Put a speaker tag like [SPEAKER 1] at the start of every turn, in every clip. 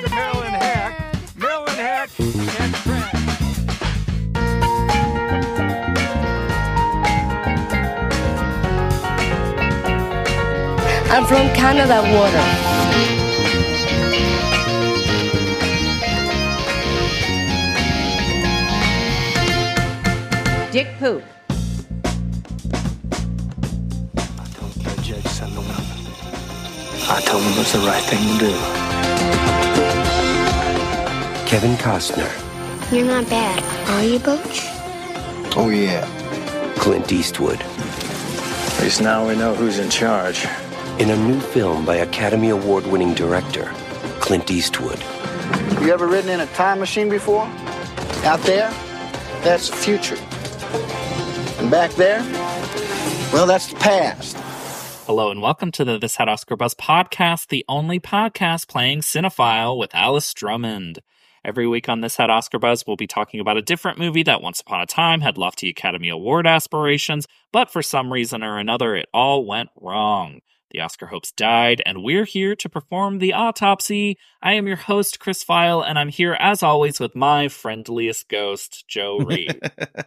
[SPEAKER 1] to Marilyn Hack. Marilyn Hack and trash.
[SPEAKER 2] I'm from Canada Water.
[SPEAKER 3] Dick poop.
[SPEAKER 4] I told the judge to send the woman. I told him it was the right thing to do.
[SPEAKER 5] Kevin Costner.
[SPEAKER 6] You're not bad, are you, Butch?
[SPEAKER 4] Oh, yeah.
[SPEAKER 5] Clint Eastwood.
[SPEAKER 4] At least now we know who's in charge.
[SPEAKER 5] In a new film by Academy Award-winning director, Clint Eastwood.
[SPEAKER 7] You ever ridden in a time machine before? Out there, that's the future. And back there, well, that's the past.
[SPEAKER 8] Hello and welcome to the This Had Oscar Buzz podcast, the only podcast playing Cinephile with Alice Drummond. Every week on This Had Oscar Buzz, we'll be talking about a different movie that once upon a time had lofty Academy Award aspirations, but for some reason or another, it all went wrong. The Oscar hopes died, and we're here to perform the autopsy. I am your host, Chris File, and I'm here, as always, with my friendliest ghost, Joe Reed.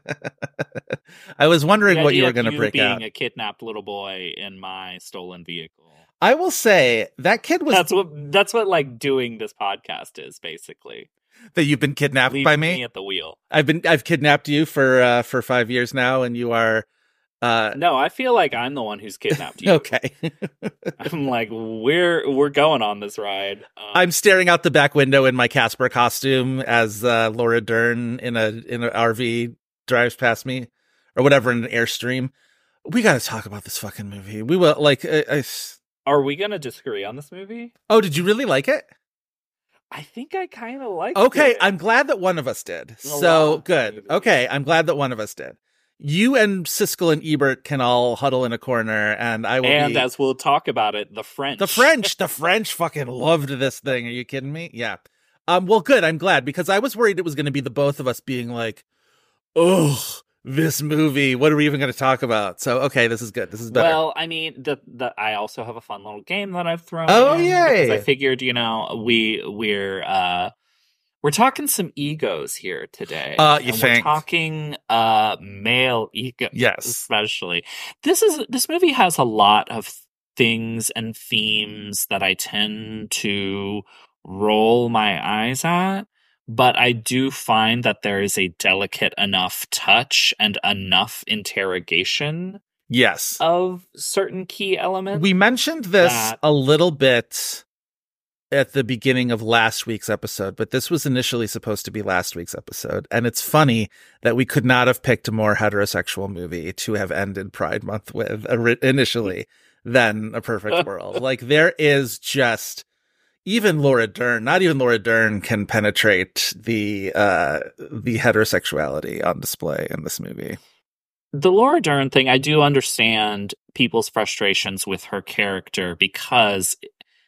[SPEAKER 9] I was wondering what you were going to break out.
[SPEAKER 8] Being a kidnapped little boy in my stolen vehicle.
[SPEAKER 9] I will say, that kid was...
[SPEAKER 8] That's what like, doing this podcast is, basically.
[SPEAKER 9] That you've been kidnapped by me?
[SPEAKER 8] Me at the wheel.
[SPEAKER 9] I've kidnapped you for 5 years now, and you are...
[SPEAKER 8] No, I feel like I'm the one who's kidnapped you.
[SPEAKER 9] Okay.
[SPEAKER 8] I'm like, we're going on this ride.
[SPEAKER 9] I'm staring out the back window in my Casper costume as Laura Dern in an RV drives past me, or whatever, in an Airstream. We got to talk about this fucking movie. We will, like...
[SPEAKER 8] Are we going to disagree on this movie?
[SPEAKER 9] Oh, did you really like it?
[SPEAKER 8] I think I kind of liked
[SPEAKER 9] it. Okay,
[SPEAKER 8] it.
[SPEAKER 9] I'm glad that one of us did. So, good. Okay, I'm glad that one of us did. You and Siskel and Ebert can all huddle in a corner, and I will.
[SPEAKER 8] And as we'll talk about it, the French
[SPEAKER 9] fucking loved this thing. Are you kidding me? Yeah. Well, good. I'm glad, because I was worried it was going to be the both of us being like, "Ugh, this movie. What are we even going to talk about?" So, okay, this is good. This is better.
[SPEAKER 8] Well, I mean, I also have a fun little game that I've thrown.
[SPEAKER 9] Oh,
[SPEAKER 8] in,
[SPEAKER 9] yay!
[SPEAKER 8] I figured, we're talking some egos here today.
[SPEAKER 9] You think?
[SPEAKER 8] We're talking male egos,
[SPEAKER 9] yes,
[SPEAKER 8] especially. This movie has a lot of things and themes that I tend to roll my eyes at, but I do find that there is a delicate enough touch and enough interrogation.
[SPEAKER 9] Yes,
[SPEAKER 8] of certain key elements.
[SPEAKER 9] We mentioned this a little bit at the beginning of last week's episode, but this was initially supposed to be last week's episode. And it's funny that we could not have picked a more heterosexual movie to have ended Pride Month with initially than A Perfect World. Like, there is just, even Laura Dern, not even Laura Dern can penetrate the heterosexuality on display in this movie.
[SPEAKER 8] The Laura Dern thing, I do understand people's frustrations with her character, because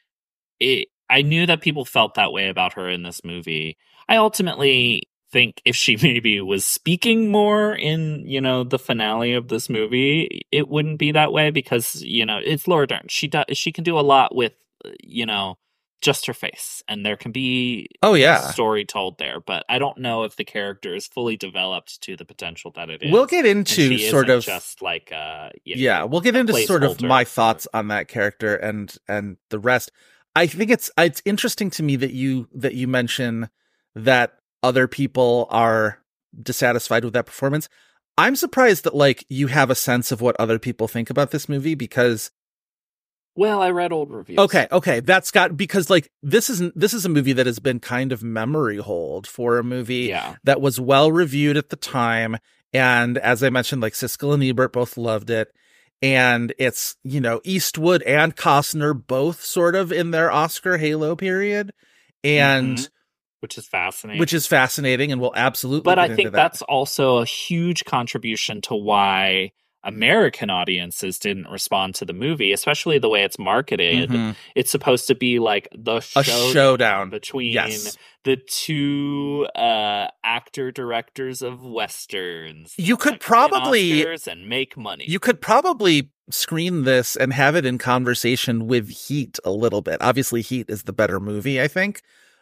[SPEAKER 8] I knew that people felt that way about her in this movie. I ultimately think if she maybe was speaking more in, the finale of this movie, it wouldn't be that way, because, it's Laura Dern. She can do a lot with, just her face, and there can be a story told there, but I don't know if the character is fully developed to the potential that it is.
[SPEAKER 9] We'll get into sort of
[SPEAKER 8] just like
[SPEAKER 9] we'll get into sort of my thoughts on that character and the rest. I think it's interesting to me that you mention that other people are dissatisfied with that performance. I'm surprised that, like, you have a sense of what other people think about this movie, because...
[SPEAKER 8] Well, I read old reviews.
[SPEAKER 9] Okay. Because, like, this is a movie that has been kind of memory hold for a movie that was well reviewed at the time. And as I mentioned, like, Siskel and Ebert both loved it. And it's, Eastwood and Costner both sort of in their Oscar halo period. And
[SPEAKER 8] which is fascinating. And
[SPEAKER 9] we'll absolutely
[SPEAKER 8] But I think that's also a huge contribution to why American audiences didn't respond to the movie, especially the way it's marketed. It's supposed to be like a showdown between the two actor directors of westerns.
[SPEAKER 9] You could probably
[SPEAKER 8] and make money.
[SPEAKER 9] You could probably screen this and have it in conversation with Heat a little bit. Obviously, Heat is the better movie, I think.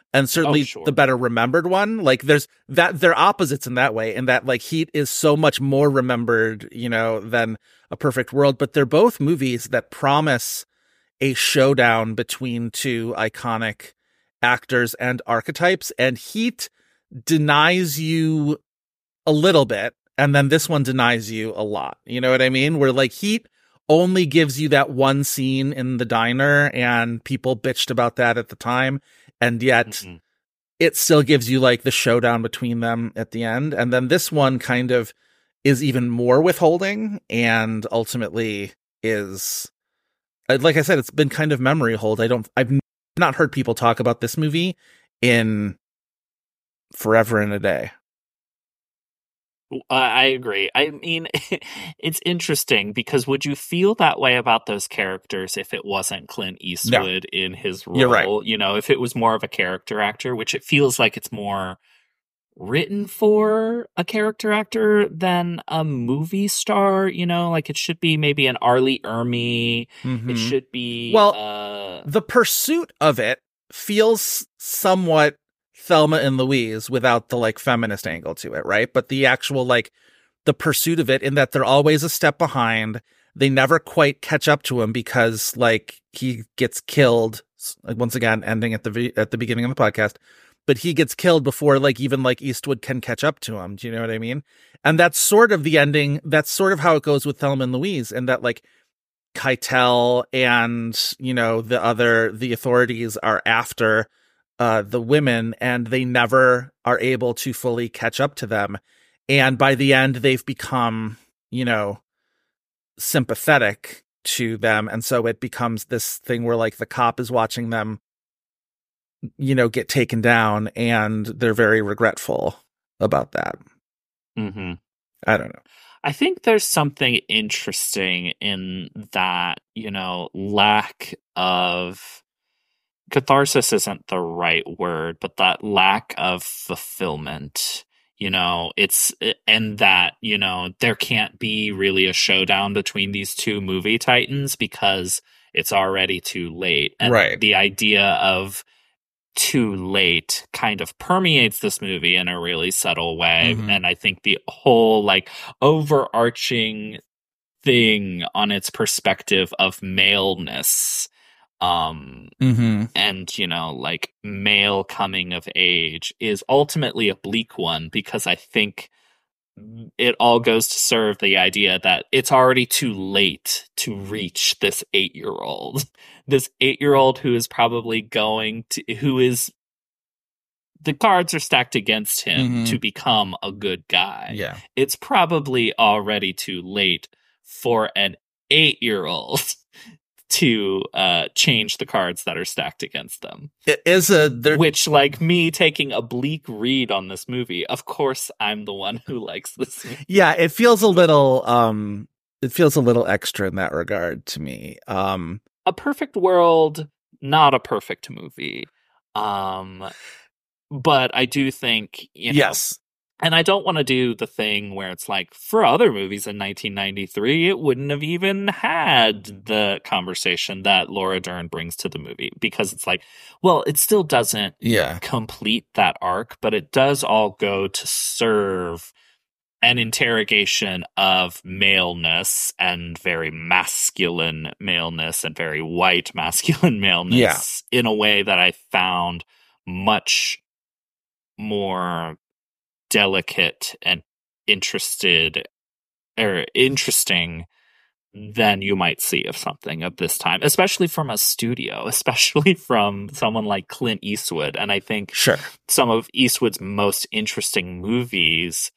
[SPEAKER 9] and certainly
[SPEAKER 8] sure.
[SPEAKER 9] the better remembered one. Like there's that they're opposites in that way, in that like Heat is so much more remembered, than A Perfect World, but they're both movies that promise a showdown between two iconic actors and archetypes, and Heat denies you a little bit, and then this one denies you a lot. You know what I mean? Where like Heat only gives you that one scene in the diner, and people bitched about that at the time, and yet it still gives you like the showdown between them at the end. And then this one kind of is even more withholding, and ultimately is, like I said, it's been kind of memory hold. I've not heard people talk about this movie in forever and a day.
[SPEAKER 8] I agree. I mean, it's interesting because would you feel that way about those characters if it wasn't Clint Eastwood in his role?
[SPEAKER 9] You're right.
[SPEAKER 8] If it was more of a character actor, which it feels like it's more written for a character actor than a movie star, like it should be maybe an Arlie Ermy. It should be
[SPEAKER 9] the pursuit of it feels somewhat Thelma and Louise without the like feminist angle to it, right? But the actual like the pursuit of it, in that they're always a step behind. They never quite catch up to him because like he gets killed, like once again ending at the beginning of the podcast, but he gets killed before like even like Eastwood can catch up to him. Do you know what I mean? And that's sort of the ending. That's sort of how it goes with Thelma and Louise, and that like Keitel and the authorities are after the women, and they never are able to fully catch up to them. And by the end, they've become, sympathetic to them. And so it becomes this thing where like the cop is watching them, get taken down, and they're very regretful about that.
[SPEAKER 8] Mm-hmm.
[SPEAKER 9] I don't know.
[SPEAKER 8] I think there's something interesting in that, lack of catharsis isn't the right word, but that lack of fulfillment, it's, and that, there can't be really a showdown between these two movie titans because it's already too late. And
[SPEAKER 9] right.
[SPEAKER 8] The idea of too late kind of permeates this movie in a really subtle way. And I think the whole like overarching thing on its perspective of maleness, and like male coming of age is ultimately a bleak one, because I think it all goes to serve the idea that it's already too late to reach this 8-year-old. This 8-year-old who is probably the cards are stacked against him to become a good guy.
[SPEAKER 9] Yeah.
[SPEAKER 8] It's probably already too late for an 8-year-old to change the cards that are stacked against them.
[SPEAKER 9] It is
[SPEAKER 8] which, like me taking a bleak read on this movie, of course I'm the one who likes this movie.
[SPEAKER 9] Yeah, it feels a little extra in that regard to me.
[SPEAKER 8] A Perfect World, not a perfect movie. But I do think,
[SPEAKER 9] yes.
[SPEAKER 8] And I don't want to do the thing where it's like, for other movies in 1993, it wouldn't have even had the conversation that Laura Dern brings to the movie, because it's like, well, it still doesn't complete that arc, but it does all go to serve an interrogation of maleness, and very masculine maleness, and very white masculine maleness in a way that I found much more delicate and interesting than you might see of something of this time, especially from a studio, especially from someone like Clint Eastwood. And I think some of Eastwood's most interesting movies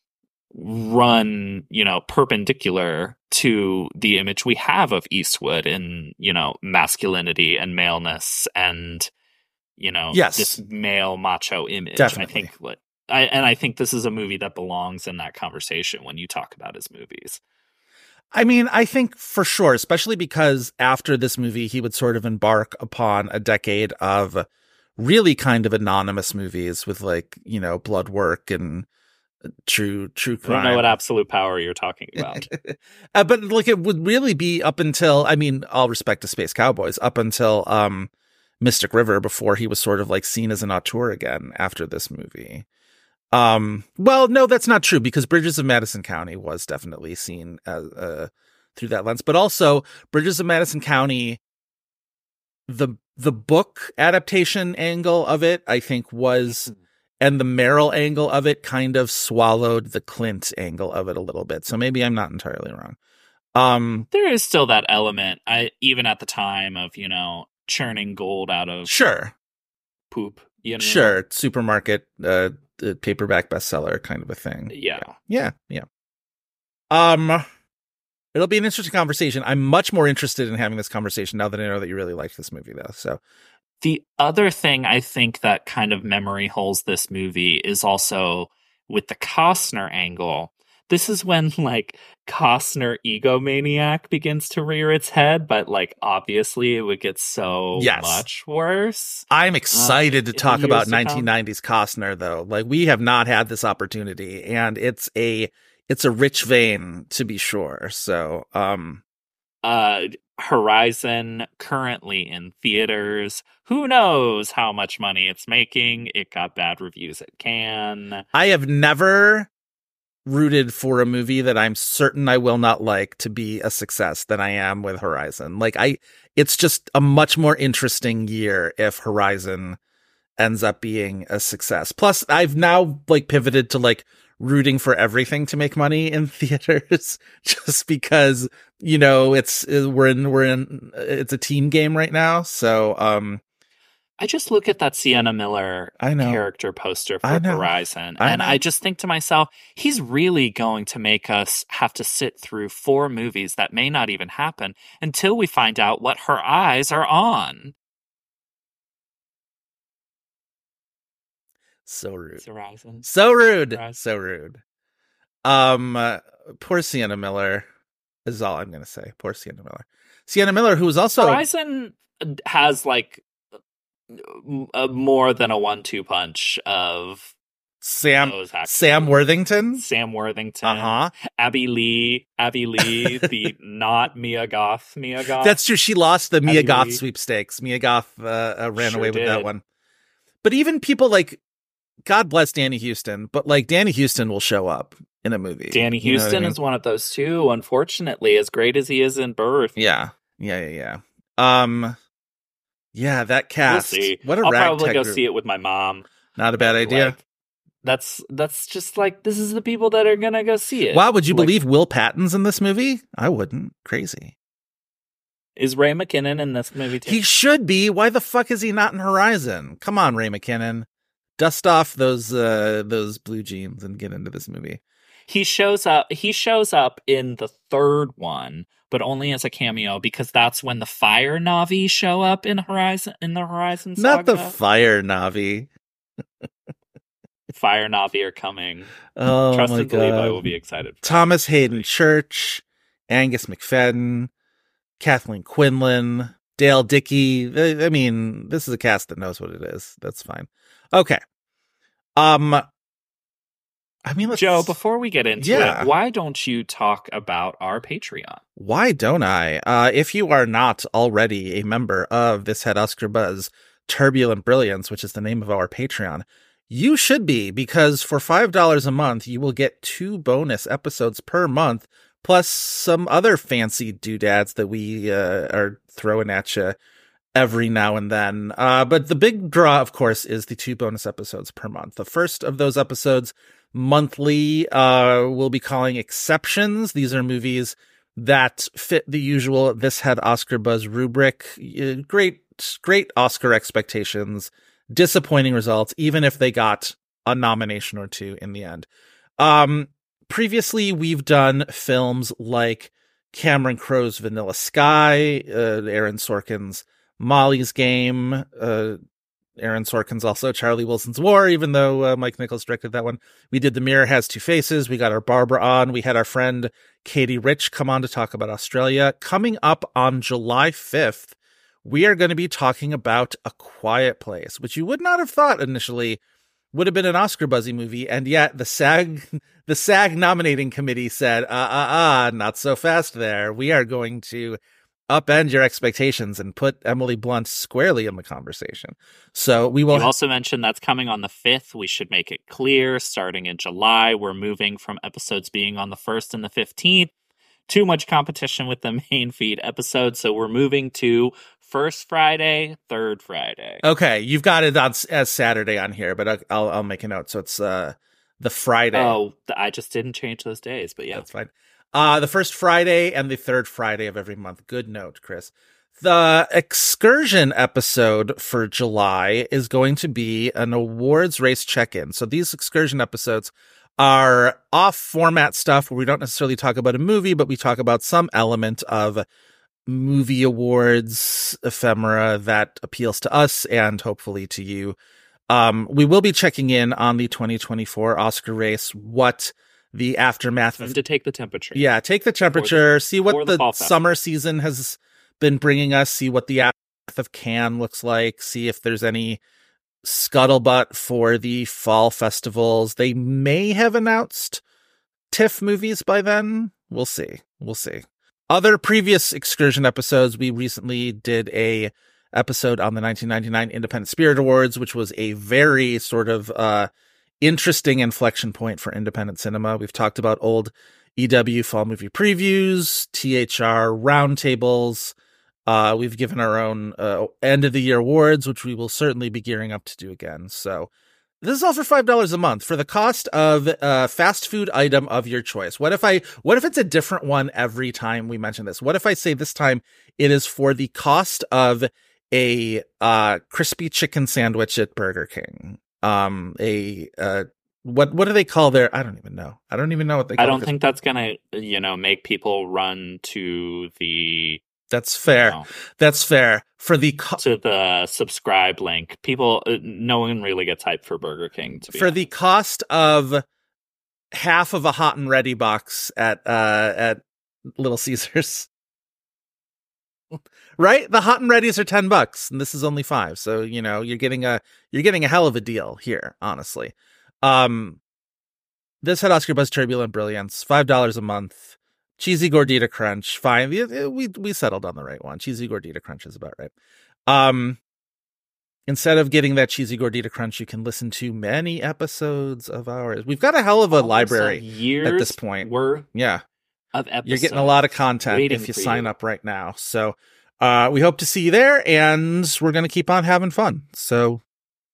[SPEAKER 8] run, perpendicular to the image we have of Eastwood in, masculinity and maleness and, this male macho image.
[SPEAKER 9] Definitely.
[SPEAKER 8] I think this is a movie that belongs in that conversation when you talk about his movies.
[SPEAKER 9] I mean, I think for sure, especially because after this movie, he would sort of embark upon a decade of really kind of anonymous movies with like, blood work and true crime.
[SPEAKER 8] I don't know what Absolute Power you're talking about.
[SPEAKER 9] But like it would really be up until, all respect to Space Cowboys, up until Mystic River before he was sort of like seen as an auteur again after this movie. Well, no, that's not true, because Bridges of Madison County was definitely seen as, through that lens, but also Bridges of Madison County, the book adaptation angle of it, I think was, and the Meryl angle of it kind of swallowed the Clint angle of it a little bit. So maybe I'm not entirely wrong.
[SPEAKER 8] There is still that element, even at the time of, churning gold out of
[SPEAKER 9] Sure.
[SPEAKER 8] poop,
[SPEAKER 9] Sure. Supermarket, paperback bestseller kind of a thing.
[SPEAKER 8] Yeah.
[SPEAKER 9] It'll be an interesting conversation. I'm much more interested in having this conversation now that I know that you really liked this movie, though. So
[SPEAKER 8] the other thing I think that kind of memory holes this movie is also with the Costner angle. This is when like Costner egomaniac begins to rear its head, but like obviously it would get so much worse.
[SPEAKER 9] I'm excited to talk about 1990s Costner, though. Like, we have not had this opportunity, and it's a rich vein, to be sure. So,
[SPEAKER 8] Horizon currently in theaters. Who knows how much money it's making? It got bad reviews at Cannes.
[SPEAKER 9] I have never rooted for a movie that I'm certain I will not like to be a success than I am with Horizon. Like, it's just a much more interesting year if Horizon ends up being a success. Plus, I've now like pivoted to like rooting for everything to make money in theaters, just because, it's a team game right now. So,
[SPEAKER 8] I just look at that Sienna Miller character poster for Horizon, and I just think to myself, he's really going to make us have to sit through 4 movies that may not even happen until we find out what her eyes are on.
[SPEAKER 9] So rude.
[SPEAKER 8] Horizon.
[SPEAKER 9] So rude.
[SPEAKER 8] Horizon.
[SPEAKER 9] So rude. Poor Sienna Miller is all I'm going to say. Poor Sienna Miller. Sienna Miller, who was also...
[SPEAKER 8] Horizon has like more than a 1-2 punch of
[SPEAKER 9] Sam Worthington.
[SPEAKER 8] Sam Worthington. Abby Lee, the not Mia Goth.
[SPEAKER 9] That's true. She lost the Mia Goth sweepstakes. Mia Goth ran away with that one. But even people like, God bless Danny Houston, but like Danny Houston will show up in a movie.
[SPEAKER 8] Danny Houston is one of those too, unfortunately, as great as he is in Birth.
[SPEAKER 9] Yeah. Yeah, that cast.
[SPEAKER 8] We'll see.
[SPEAKER 9] What a
[SPEAKER 8] I'll
[SPEAKER 9] ragtag
[SPEAKER 8] probably go
[SPEAKER 9] group.
[SPEAKER 8] see it with my mom.
[SPEAKER 9] Not a bad idea.
[SPEAKER 8] Like, that's just like, this is the people that are gonna go see it.
[SPEAKER 9] Wow, would you believe Will Patton's in this movie? I wouldn't. Crazy.
[SPEAKER 8] Is Ray McKinnon in this movie too?
[SPEAKER 9] He should be. Why the fuck is he not in Horizon? Come on, Ray McKinnon. Dust off those blue jeans and get into this movie.
[SPEAKER 8] He shows up in the 3rd one, but only as a cameo, because that's when the Fire Na'vi show up in the Horizon saga.
[SPEAKER 9] Not the Fire Na'vi.
[SPEAKER 8] Fire Na'vi are coming.
[SPEAKER 9] Oh,
[SPEAKER 8] Trust
[SPEAKER 9] my
[SPEAKER 8] and believe
[SPEAKER 9] God.
[SPEAKER 8] I will be excited.
[SPEAKER 9] Thomas Hayden Church, Angus McFadden, Kathleen Quinlan, Dale Dickey. I mean, this is a cast that knows what it is. That's fine. Okay.
[SPEAKER 8] Joe, before we get into it, why don't you talk about our Patreon?
[SPEAKER 9] Why don't I? If you are not already a member of This Had Oscar Buzz Turbulent Brilliance, which is the name of our Patreon, you should be, because for $5 a month, you will get 2 bonus episodes per month, plus some other fancy doodads that we are throwing at you every now and then. But the big draw, of course, is the 2 bonus episodes per month. The first of those episodes, monthly, we'll be calling Exceptions. These are movies that fit the usual This Had Oscar Buzz rubric. Great Oscar expectations, disappointing results, even if they got a nomination or 2 in the end. Previously, we've done films like Cameron Crowe's Vanilla Sky, Aaron Sorkin's Molly's Game, Aaron Sorkin's also Charlie Wilson's War, even though Mike Nichols directed that one. We did The Mirror Has Two Faces. We got our Barbara on. We had our friend Katie Rich come on to talk about Australia. Coming up on July 5th, we are going to be talking about A Quiet Place, which you would not have thought initially would have been an Oscar buzzy movie, and yet the SAG nominating committee said, not so fast there. We are going to upend your expectations and put Emily Blunt squarely in the conversation. So we will
[SPEAKER 8] You also mentioned that's coming on the 5th. We should make it clear, starting in July, we're moving from episodes being on the 1st and the 15th. Too much competition with the main feed episodes, so we're moving to first Friday, third Friday.
[SPEAKER 9] Okay, you've got it on as Saturday on here, but I'll make a note. So it's the Friday.
[SPEAKER 8] Oh, I just didn't change those days, but yeah.
[SPEAKER 9] That's fine. The first Friday and the third Friday of every month. Good note, Chris. The excursion episode for July is going to be an awards race check-in. So these excursion episodes are off format stuff where we don't necessarily talk about a movie, but we talk about some element of movie awards ephemera that appeals to us and hopefully to you. We will be checking in on the 2024 Oscar race, what the aftermath
[SPEAKER 8] And to take the temperature.
[SPEAKER 9] Yeah, take the temperature, see what the
[SPEAKER 8] fall
[SPEAKER 9] summer season has been bringing us, see what the aftermath of Cannes looks like, see if there's any scuttlebutt for the fall festivals. They may have announced TIFF movies by then. We'll see. Other previous excursion episodes, we recently did a episode on the 1999 Independent Spirit Awards, which was a very sort of interesting inflection point for independent cinema. We've talked about old EW fall movie previews, THR roundtables. We've given our own end of the year awards, which we will certainly be gearing up to do again. So this is all for $5 a month for the cost of a fast food item of your choice. What if it's a different one every time we mention this? What if I say this time it is for the cost of a crispy chicken sandwich at Burger King? What do they call their? I don't even know what they call it.
[SPEAKER 8] I don't think that's gonna, make people run to the.
[SPEAKER 9] That's fair. That's fair. For the
[SPEAKER 8] to the subscribe link, people, no one really gets hyped for Burger King.
[SPEAKER 9] For the cost of half of a hot and ready box at Little Caesars, right? The hot and readies are $10, and this is only $5. So you're getting a hell of a deal here. Honestly, this had Oscar Buzz Turbulent Brilliance, $5 a month. Cheesy Gordita Crunch, fine. We settled on the right one. Cheesy Gordita Crunch is about right. Instead of getting that Cheesy Gordita Crunch, you can listen to many episodes of ours. We've got a hell of a library at this point.
[SPEAKER 8] Of episodes.
[SPEAKER 9] You're getting a lot of content if you sign up right now. So we hope to see you there, and we're going to keep on having fun. So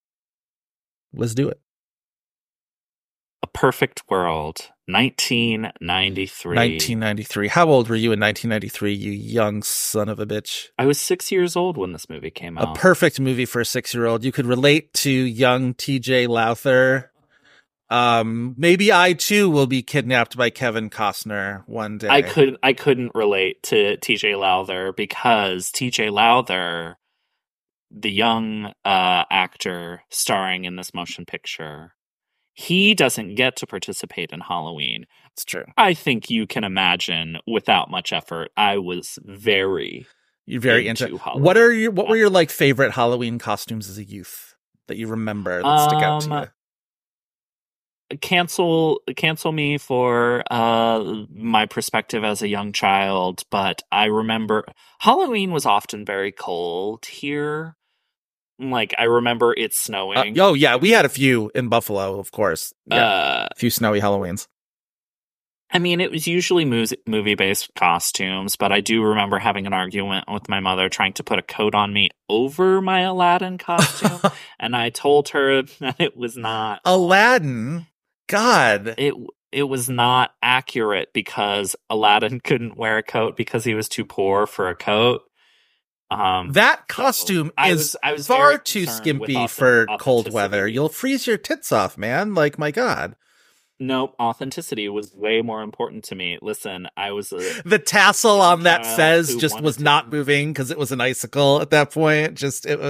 [SPEAKER 9] let's do it.
[SPEAKER 8] A Perfect World, 1993.
[SPEAKER 9] 1993. How old were you in 1993, you young son of a bitch?
[SPEAKER 8] I was 6 years old when this movie came out.
[SPEAKER 9] A perfect movie for a 6-year-old. You could relate to young TJ Lowther. Maybe I too will be kidnapped by Kevin Costner one day.
[SPEAKER 8] I couldn't relate to TJ Lowther because TJ Lowther, the young actor starring in this motion picture, he doesn't get to participate in Halloween.
[SPEAKER 9] It's true.
[SPEAKER 8] I think you can imagine, without much effort, I was very into Halloween.
[SPEAKER 9] What were your favorite Halloween costumes as a youth that you remember that stick out to you?
[SPEAKER 8] Cancel me for my perspective as a young child, but I remember Halloween was often very cold here. I remember it snowing.
[SPEAKER 9] We had a few in Buffalo, of course. Yeah, a few snowy Halloweens.
[SPEAKER 8] I mean, it was usually movie-based costumes, but I do remember having an argument with my mother trying to put a coat on me over my Aladdin costume, and I told her that it was not
[SPEAKER 9] Aladdin. God,
[SPEAKER 8] it was not accurate because Aladdin couldn't wear a coat because he was too poor for a coat.
[SPEAKER 9] That costume is far too skimpy for cold weather. You'll freeze your tits off, man. My God.
[SPEAKER 8] Nope, authenticity was way more important to me. Listen, I was
[SPEAKER 9] the tassel on that fez just was not moving because it was an icicle at that point. It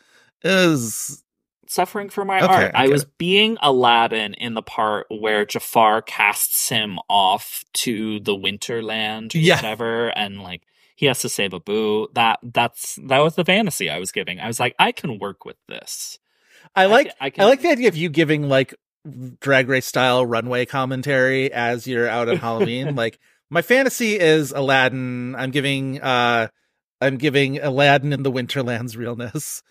[SPEAKER 9] was
[SPEAKER 8] suffering for my art. I was being Aladdin in the part where Jafar casts him off to the Winterland, whatever, and he has to save Abu. That was the fantasy I was giving. I was like, I can work with this.
[SPEAKER 9] I like the idea of you giving Drag Race style runway commentary as you're out on Halloween. My fantasy is Aladdin. I'm giving I'm giving Aladdin in the Winterlands realness.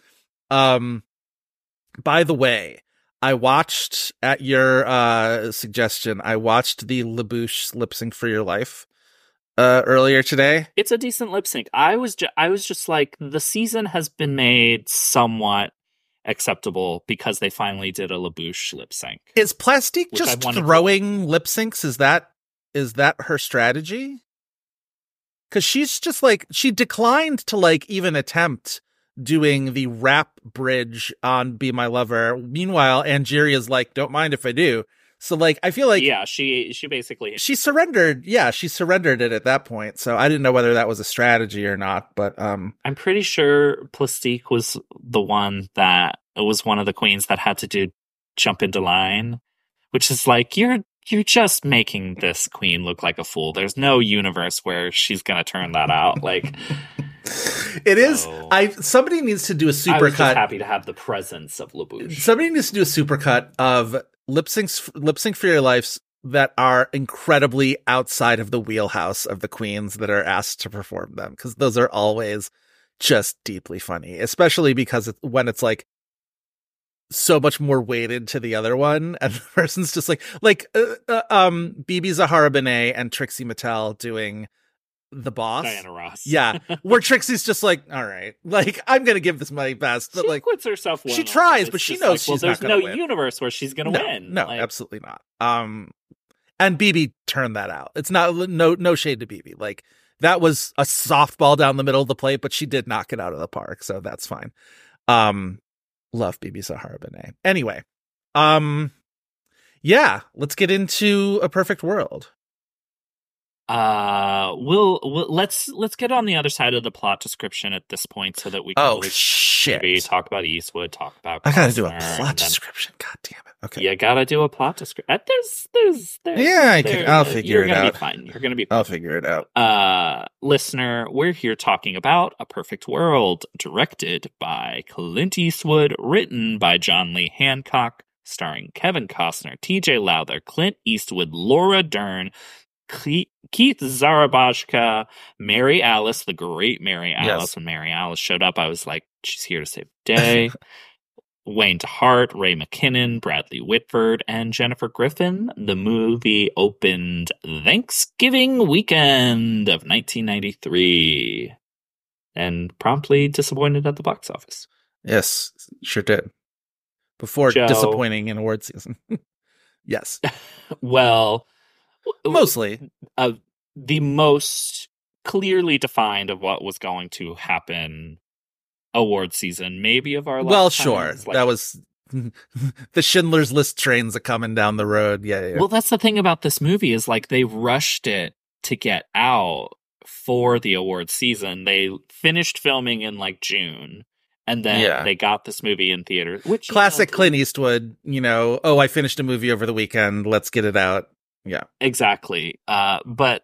[SPEAKER 9] By the way, I watched, at your suggestion, I watched the LaBouche Lip Sync for Your Life earlier today.
[SPEAKER 8] It's a decent lip sync. I was just like, the season has been made somewhat acceptable because they finally did a LaBouche lip sync.
[SPEAKER 9] Is Plastique just throwing lip syncs? Is that her strategy? Because she's just like, she declined to like even attempt doing the rap bridge on Be My Lover. Meanwhile, Angeria's like, don't mind if I do. So like, I feel like,
[SPEAKER 8] yeah, she basically,
[SPEAKER 9] she surrendered. Yeah, she surrendered it at that point. So I didn't know whether that was a strategy or not, but
[SPEAKER 8] I'm pretty sure Plastique was the one that, it was one of the queens that had to do Jump Into Line, which is like, you're just making this queen look like a fool. There's no universe where she's gonna turn that out. Like,
[SPEAKER 9] it is. Somebody needs to do a supercut. I was just
[SPEAKER 8] happy to have the presence of LaBouche.
[SPEAKER 9] Somebody needs to do a supercut of lip sync for your lives that are incredibly outside of the wheelhouse of the queens that are asked to perform them, because those are always just deeply funny, especially because when it's like so much more weighted to the other one, and the person's just Bibi Zahara Benet and Trixie Mattel doing The Boss.
[SPEAKER 8] Diana Ross.
[SPEAKER 9] Yeah. Where Trixie's just like, all right, like, I'm going to give this my best. But
[SPEAKER 8] she
[SPEAKER 9] like,
[SPEAKER 8] quits herself one.
[SPEAKER 9] She tries, but she knows she's not going to win.
[SPEAKER 8] There's no universe where she's going to win.
[SPEAKER 9] No, absolutely not. And Bibi turned that out. It's not, no shade to Bibi. Like, that was a softball down the middle of the plate, but she did knock it out of the park. So that's fine. Love Bibi Zahara Benet. Anyway, yeah, let's get into A Perfect World.
[SPEAKER 8] Let's get on the other side of the plot description at this point so that we can maybe talk about Eastwood, talk about
[SPEAKER 9] Costner, I gotta do a plot description. God damn it. Okay.
[SPEAKER 8] You gotta do a plot description.
[SPEAKER 9] I'll figure it out.
[SPEAKER 8] You're gonna be fine. You're gonna be fine.
[SPEAKER 9] I'll figure it out.
[SPEAKER 8] Listener, we're here talking about A Perfect World, directed by Clint Eastwood, written by John Lee Hancock, starring Kevin Costner, TJ Lowther, Clint Eastwood, Laura Dern, Keith Zarabashka, Mary Alice, the great Mary Alice. Yes. When Mary Alice showed up, I was like, she's here to save the day. Wayne DeHart, Ray McKinnon, Bradley Whitford, and Jennifer Griffin. The movie opened Thanksgiving weekend of 1993 and promptly disappointed at the box office.
[SPEAKER 9] Yes, sure did. Before disappointing in award season. Yes.
[SPEAKER 8] Well,
[SPEAKER 9] mostly.
[SPEAKER 8] The most clearly defined of what was going to happen award season, maybe of our lifetime.
[SPEAKER 9] Well, sure. Like, that was the Schindler's List trains are coming down the road. Yeah.
[SPEAKER 8] Well, that's the thing about this movie is like they rushed it to get out for the award season. They finished filming in like June. And then they got this movie in theaters. Which
[SPEAKER 9] classic Clint Eastwood, I finished a movie over the weekend. Let's get it out. Yeah,
[SPEAKER 8] exactly. But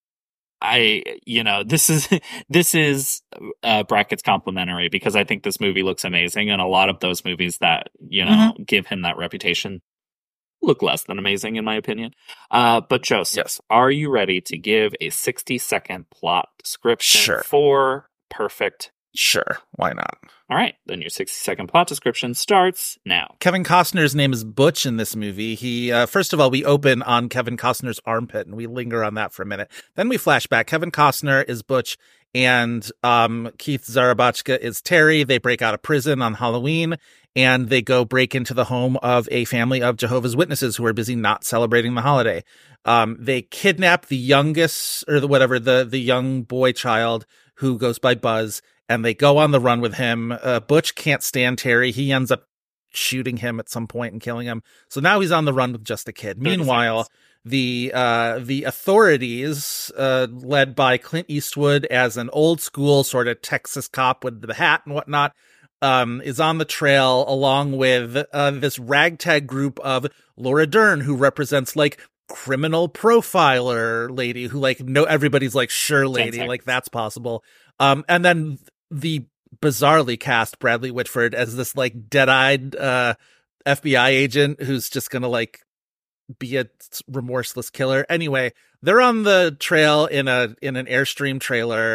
[SPEAKER 8] this is brackets complimentary because I think this movie looks amazing, and a lot of those movies that give him that reputation look less than amazing in my opinion. But Joseph, yes. Are you ready to give a 60-second plot description for Perfect?
[SPEAKER 9] Sure, why not?
[SPEAKER 8] All right, then your 60-second plot description starts now.
[SPEAKER 9] Kevin Costner's name is Butch in this movie. He, first of all, we open on Kevin Costner's armpit, and we linger on that for a minute. Then we flash back. Kevin Costner is Butch, and Keith Zarabachka is Terry. They break out of prison on Halloween, and they go break into the home of a family of Jehovah's Witnesses who are busy not celebrating the holiday. They kidnap the youngest, or the young boy child who goes by Buzz, and they go on the run with him. Butch can't stand Terry. He ends up shooting him at some point and killing him. So now he's on the run with just a kid. Meanwhile, the authorities, led by Clint Eastwood as an old school sort of Texas cop with the hat and whatnot, is on the trail along with this ragtag group of Laura Dern, who represents like criminal profiler lady who everybody's like, sure lady, like that's possible. And then the bizarrely cast Bradley Whitford as this like dead-eyed FBI agent who's just gonna like be a remorseless killer. Anyway, they're on the trail in an Airstream trailer.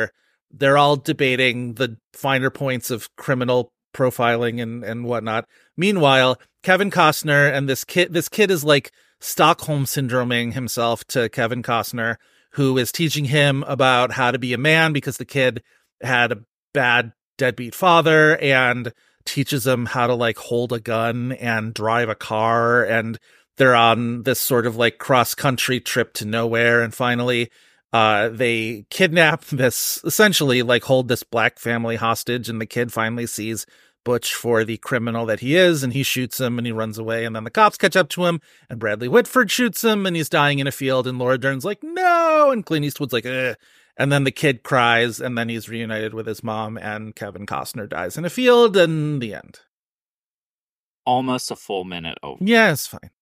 [SPEAKER 9] They're all debating the finer points of criminal profiling and whatnot. Meanwhile, Kevin Costner and this kid is like Stockholm syndroming himself to Kevin Costner, who is teaching him about how to be a man because the kid had a bad deadbeat father, and teaches him how to like hold a gun and drive a car. And they're on this sort of like cross country trip to nowhere. And finally, they kidnap this, essentially like hold this black family hostage. And the kid finally sees Butch for the criminal that he is, and he shoots him and he runs away. And then the cops catch up to him, and Bradley Whitford shoots him, and he's dying in a field. And Laura Dern's like, no. And Clint Eastwood's like, ugh. And then the kid cries, and then he's reunited with his mom, and Kevin Costner dies in a field, and the end.
[SPEAKER 8] Almost a full minute over.
[SPEAKER 9] Yeah, it's fine.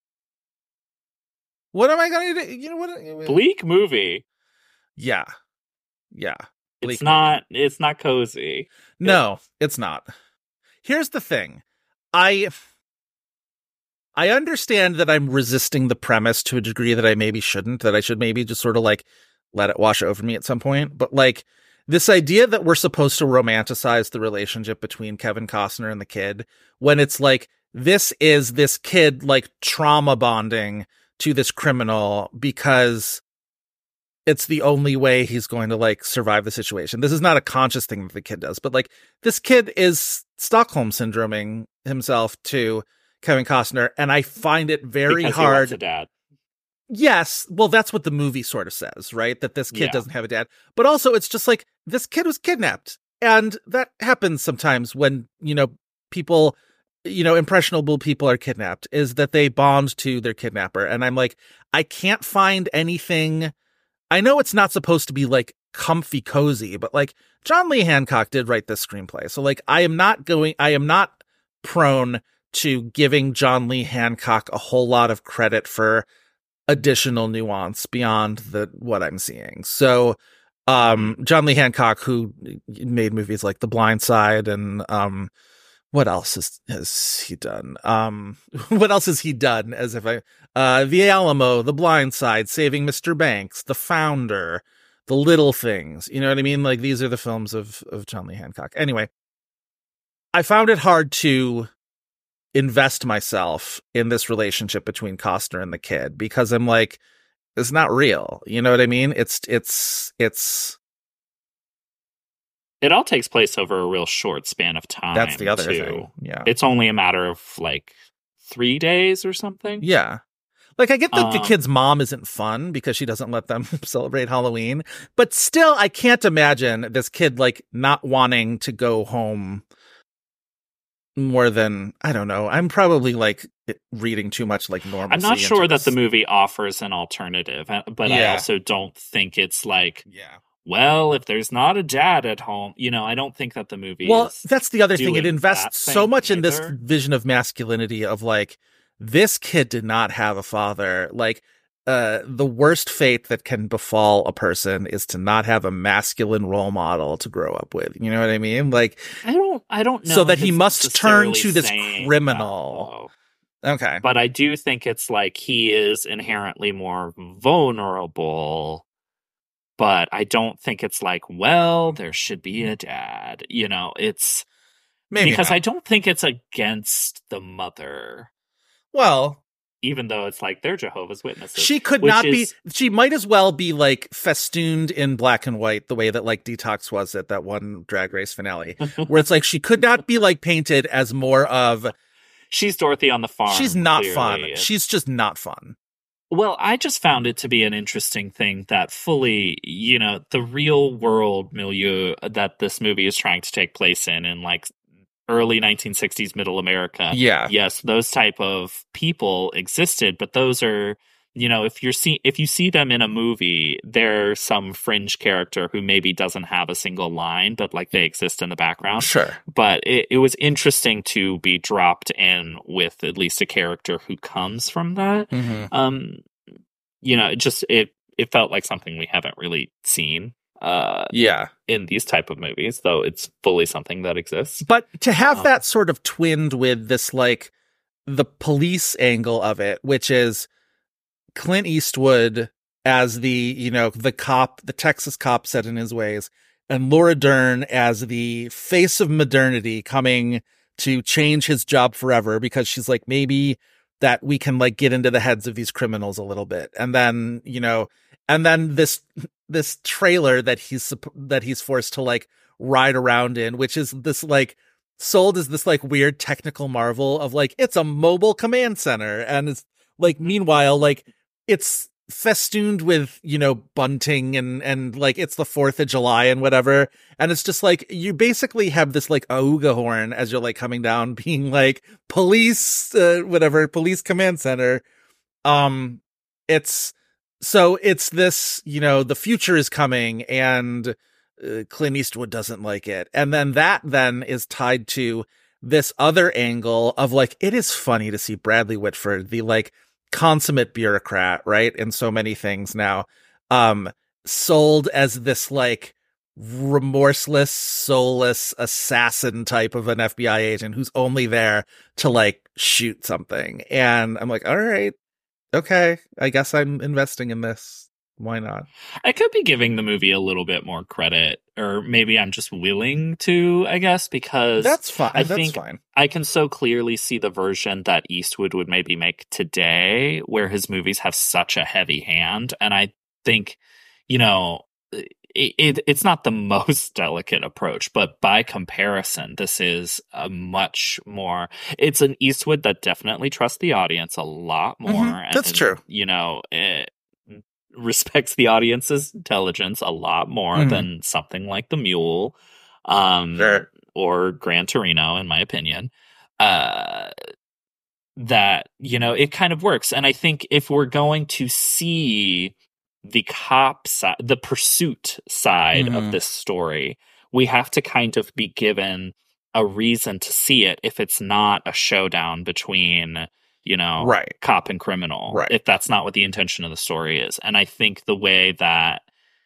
[SPEAKER 9] What am I going to do? You know what?
[SPEAKER 8] Bleak movie.
[SPEAKER 9] Yeah. Yeah.
[SPEAKER 8] Bleak it's not cozy.
[SPEAKER 9] No, it's not. Here's the thing. I understand that I'm resisting the premise to a degree that I maybe shouldn't, that I should maybe just sort of like let it wash over me at some point. But like this idea that we're supposed to romanticize the relationship between Kevin Costner and the kid, when it's like, this is this kid like trauma bonding to this criminal because it's the only way he's going to like survive the situation. This is not a conscious thing that the kid does, but like this kid is Stockholm syndroming himself to Kevin Costner. And I find it very
[SPEAKER 8] because
[SPEAKER 9] hard.
[SPEAKER 8] He wants a dad.
[SPEAKER 9] Yes. Well, that's what the movie sort of says, right? That this kid doesn't have a dad, but also it's just like this kid was kidnapped. And that happens sometimes when, you know, people, you know, impressionable people are kidnapped, is that they bond to their kidnapper. And I'm like, I can't find anything. I know it's not supposed to be like comfy cozy, but like John Lee Hancock did write this screenplay. So like I am not prone to giving John Lee Hancock a whole lot of credit for additional nuance beyond what I'm seeing. So John Lee Hancock, who made movies like The Blind Side and what else has he done? What else has he done? As if The Alamo, The Blind Side, Saving Mr. Banks, The Founder, The Little Things. You know what I mean? Like these are the films of John Lee Hancock. Anyway, I found it hard to invest myself in this relationship between Costner and the kid because I'm like, it's not real. You know what I mean?
[SPEAKER 8] It all takes place over a real short span of time.
[SPEAKER 9] That's the other
[SPEAKER 8] too.
[SPEAKER 9] thing. Yeah.
[SPEAKER 8] It's only a matter of like 3 days or something.
[SPEAKER 9] Yeah. Like I get that the kid's mom isn't fun because she doesn't let them celebrate Halloween, but still I can't imagine this kid like not wanting to go home more than, I don't know. I'm probably like reading too much like normal.
[SPEAKER 8] I'm not sure that the movie offers an alternative, but I also don't think it's like, well, if there's not a dad at home, you know, I don't think that the movie
[SPEAKER 9] that's the other thing. It invests so much in this vision of masculinity of like, this kid did not have a father. Like, the worst fate that can befall a person is to not have a masculine role model to grow up with. You know what I mean? Like,
[SPEAKER 8] I don't know.
[SPEAKER 9] So that he must turn to this criminal. Okay.
[SPEAKER 8] But I do think it's like he is inherently more vulnerable. But I don't think it's like, well, there should be a dad. You know, it's maybe because I don't think it's against the mother.
[SPEAKER 9] Well,
[SPEAKER 8] even though it's like they're Jehovah's Witnesses.
[SPEAKER 9] She could not be, she might as well be like festooned in black and white the way that like Detox was at that one Drag Race finale, where it's like she could not be like painted as more of.
[SPEAKER 8] She's Dorothy on the farm.
[SPEAKER 9] She's not fun. She's just not fun.
[SPEAKER 8] Well, I just found it to be an interesting thing that fully, you know, the real world milieu that this movie is trying to take place in like early 1960s middle America.
[SPEAKER 9] Yeah.
[SPEAKER 8] Yes, those type of people existed, but those are, you know, if you see them in a movie, they're some fringe character who maybe doesn't have a single line, but like they exist in the background.
[SPEAKER 9] Sure.
[SPEAKER 8] But it was interesting to be dropped in with at least a character who comes from that.
[SPEAKER 9] Mm-hmm.
[SPEAKER 8] You know, it felt like something we haven't really seen. In these type of movies, though it's fully something that exists.
[SPEAKER 9] But to have that sort of twinned with this, like the police angle of it, which is Clint Eastwood as the, you know, the cop, the Texas cop set in his ways, and Laura Dern as the face of modernity coming to change his job forever because she's like, maybe that we can like get into the heads of these criminals a little bit. And then, this trailer that he's forced to like ride around in, which is this like sold as this like weird technical marvel of like, it's a mobile command center. And it's like, meanwhile, like it's festooned with, bunting and like it's the 4th of July and whatever. And it's just like, you basically have this like auga horn as you're like coming down being like police command center. It's this, the future is coming and Clint Eastwood doesn't like it. And then that is tied to this other angle of like, it is funny to see Bradley Whitford, the like consummate bureaucrat, right? In so many things now, sold as this like remorseless, soulless assassin type of an FBI agent who's only there to like shoot something. And I'm like, all right, okay, I guess I'm investing in this. Why not?
[SPEAKER 8] I could be giving the movie a little bit more credit, or maybe I'm just willing to, I guess, because
[SPEAKER 9] that's fine.
[SPEAKER 8] I think I can so clearly see the version that Eastwood would maybe make today, where his movies have such a heavy hand. And I think, it's not the most delicate approach, but by comparison, this is a much more, it's an Eastwood that definitely trusts the audience a lot more.
[SPEAKER 9] Mm-hmm. That's true.
[SPEAKER 8] It respects the audience's intelligence a lot more than something like The Mule,
[SPEAKER 9] sure,
[SPEAKER 8] or Gran Torino, in my opinion. That, it kind of works. And I think if we're going to see the cop side, the pursuit side of this story, we have to kind of be given a reason to see it if it's not a showdown between,
[SPEAKER 9] right,
[SPEAKER 8] cop and criminal,
[SPEAKER 9] right,
[SPEAKER 8] if that's not what the intention of the story is. And I think the way that,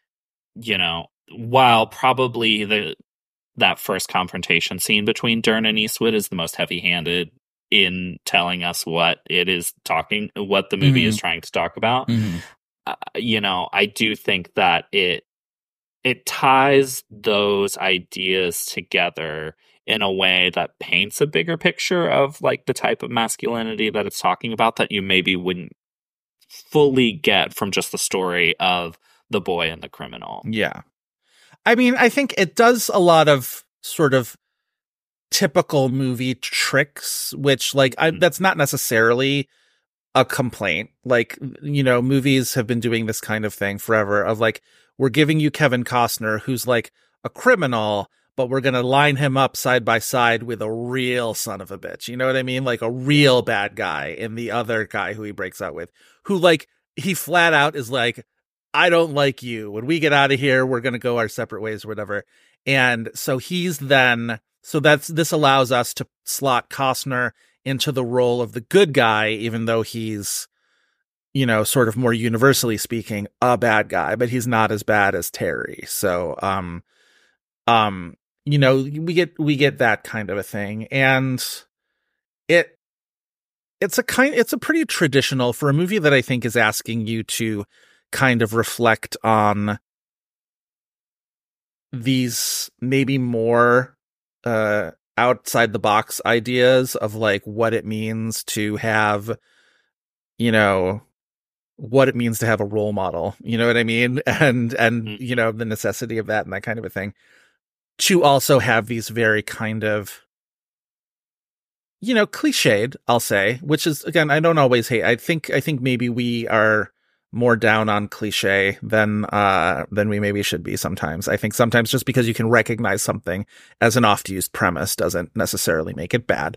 [SPEAKER 8] while probably that first confrontation scene between Dern and Eastwood is the most heavy-handed in telling us what the movie is trying to talk about, I do think that it ties those ideas together in a way that paints a bigger picture of like the type of masculinity that it's talking about that you maybe wouldn't fully get from just the story of the boy and the criminal.
[SPEAKER 9] Yeah. I mean, I think it does a lot of sort of typical movie tricks, which like that's not necessarily a complaint. Like, movies have been doing this kind of thing forever of like, we're giving you Kevin Costner, who's like a criminal, but we're going to line him up side by side with a real son of a bitch. You know what I mean? Like a real bad guy, and the other guy who he breaks out with, who like, he flat out is like, I don't like you. When we get out of here, we're going to go our separate ways or whatever. And so this allows us to slot Costner into the role of the good guy, even though he's, sort of more universally speaking, a bad guy, but he's not as bad as Terry. So, we get that kind of a thing. And it's a pretty traditional, for a movie that I think is asking you to kind of reflect on these maybe more, outside the box ideas of like what it means to have, what it means to have a role model, you know what I mean? And the necessity of that and that kind of a thing, to also have these very kind of, cliched, I'll say, which is, again, I don't always hate. I think maybe we are more down on cliche than we maybe should be sometimes. I think sometimes just because you can recognize something as an oft-used premise doesn't necessarily make it bad.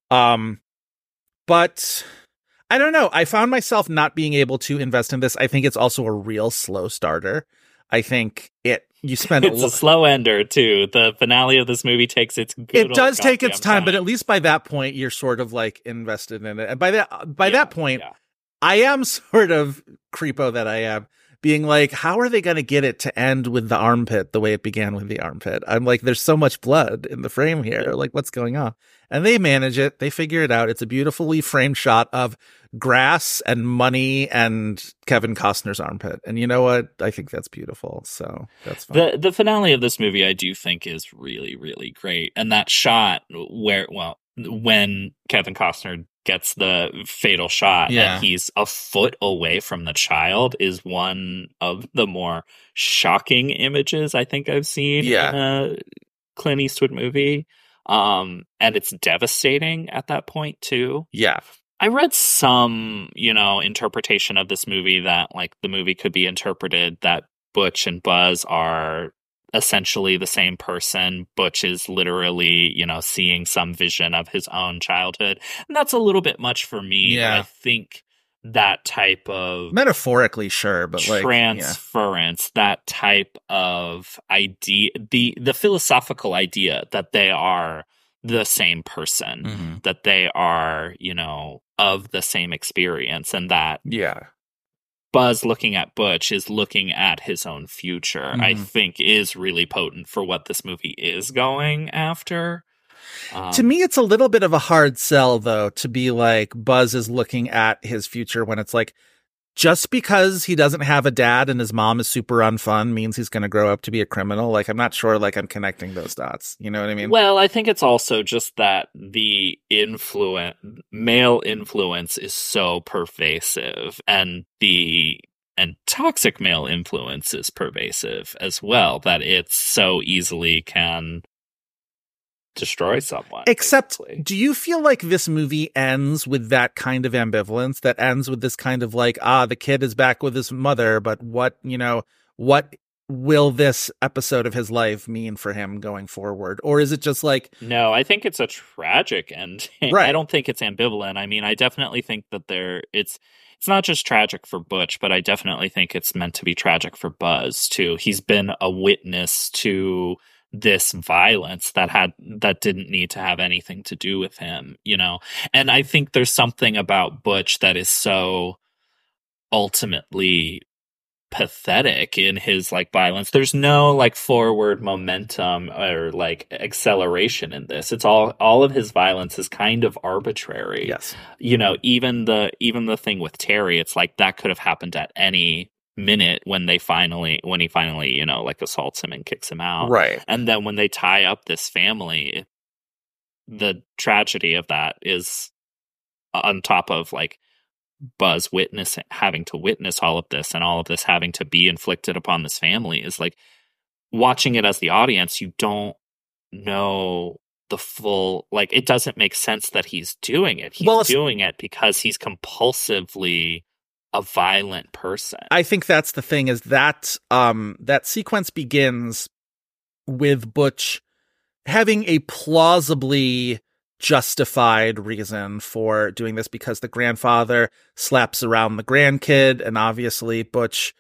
[SPEAKER 9] But I don't know. I found myself not being able to invest in this. I think it's also a real slow starter. I think you spend
[SPEAKER 8] it's a slow ender too. The finale of this movie takes its
[SPEAKER 9] it does take its time, but at least by that point you're sort of like invested in it. And by that point, yeah. I am sort of creepo that I am being like, how are they going to get it to end with the armpit the way it began with the armpit? I'm like, there's so much blood in the frame here. Like, what's going on? And they manage it. They figure it out. It's a beautifully framed shot of grass and money and Kevin Costner's armpit. And you know what? I think that's beautiful. So that's fun.
[SPEAKER 8] The finale of this movie, I do think, is really, really great. And that shot where, when Kevin Costner gets the fatal shot and he's a foot away from the child is one of the more shocking images I think I've seen in a Clint Eastwood movie. And it's devastating at that point too.
[SPEAKER 9] Yeah.
[SPEAKER 8] I read some, interpretation of this movie that like the movie could be interpreted that Butch and Buzz are essentially the same person. Butch is literally, seeing some vision of his own childhood. And that's a little bit much for me.
[SPEAKER 9] Yeah.
[SPEAKER 8] I think that type of
[SPEAKER 9] metaphorically, sure, but
[SPEAKER 8] transference, that type of idea, the philosophical idea that they are the same person, that they are, of the same experience, and that Buzz looking at Butch is looking at his own future, I think is really potent for what this movie is going after.
[SPEAKER 9] To me, it's a little bit of a hard sell, though, to be like Buzz is looking at his future when it's like, just because he doesn't have a dad and his mom is super unfun means he's going to grow up to be a criminal. Like, I'm not sure, like, I'm connecting those dots. You know what I mean?
[SPEAKER 8] Well, I think it's also just that the male influence is so pervasive, and toxic male influence is pervasive as well, that it so easily can destroy someone.
[SPEAKER 9] Except,
[SPEAKER 8] basically.
[SPEAKER 9] Do you feel like this movie ends with that kind of ambivalence, that ends with this kind of like, the kid is back with his mother, but what will this episode of his life mean for him going forward? Or is it just like...
[SPEAKER 8] No, I think it's a tragic ending.
[SPEAKER 9] Right.
[SPEAKER 8] I don't think it's ambivalent. I mean, I definitely think that it's not just tragic for Butch, but I definitely think it's meant to be tragic for Buzz too. He's been a witness to this violence that didn't need to have anything to do with him, And I think there's something about Butch that is so ultimately pathetic in his like violence. There's no like forward momentum or like acceleration in this. It's all of his violence is kind of arbitrary.
[SPEAKER 9] Yes.
[SPEAKER 8] Even the thing with Terry, it's like that could have happened at any minute when he finally like assaults him and kicks him out.
[SPEAKER 9] Right.
[SPEAKER 8] And then when they tie up this family, the tragedy of that is on top of like Buzz having to witness all of this, and all of this having to be inflicted upon this family, is like watching it as the audience, you don't know the full, like, it doesn't make sense that he's doing it. He's doing it because he's compulsively a violent person.
[SPEAKER 9] I think that's the thing, is that that sequence begins with Butch having a plausibly justified reason for doing this, because the grandfather slaps around the grandkid, and obviously Butch,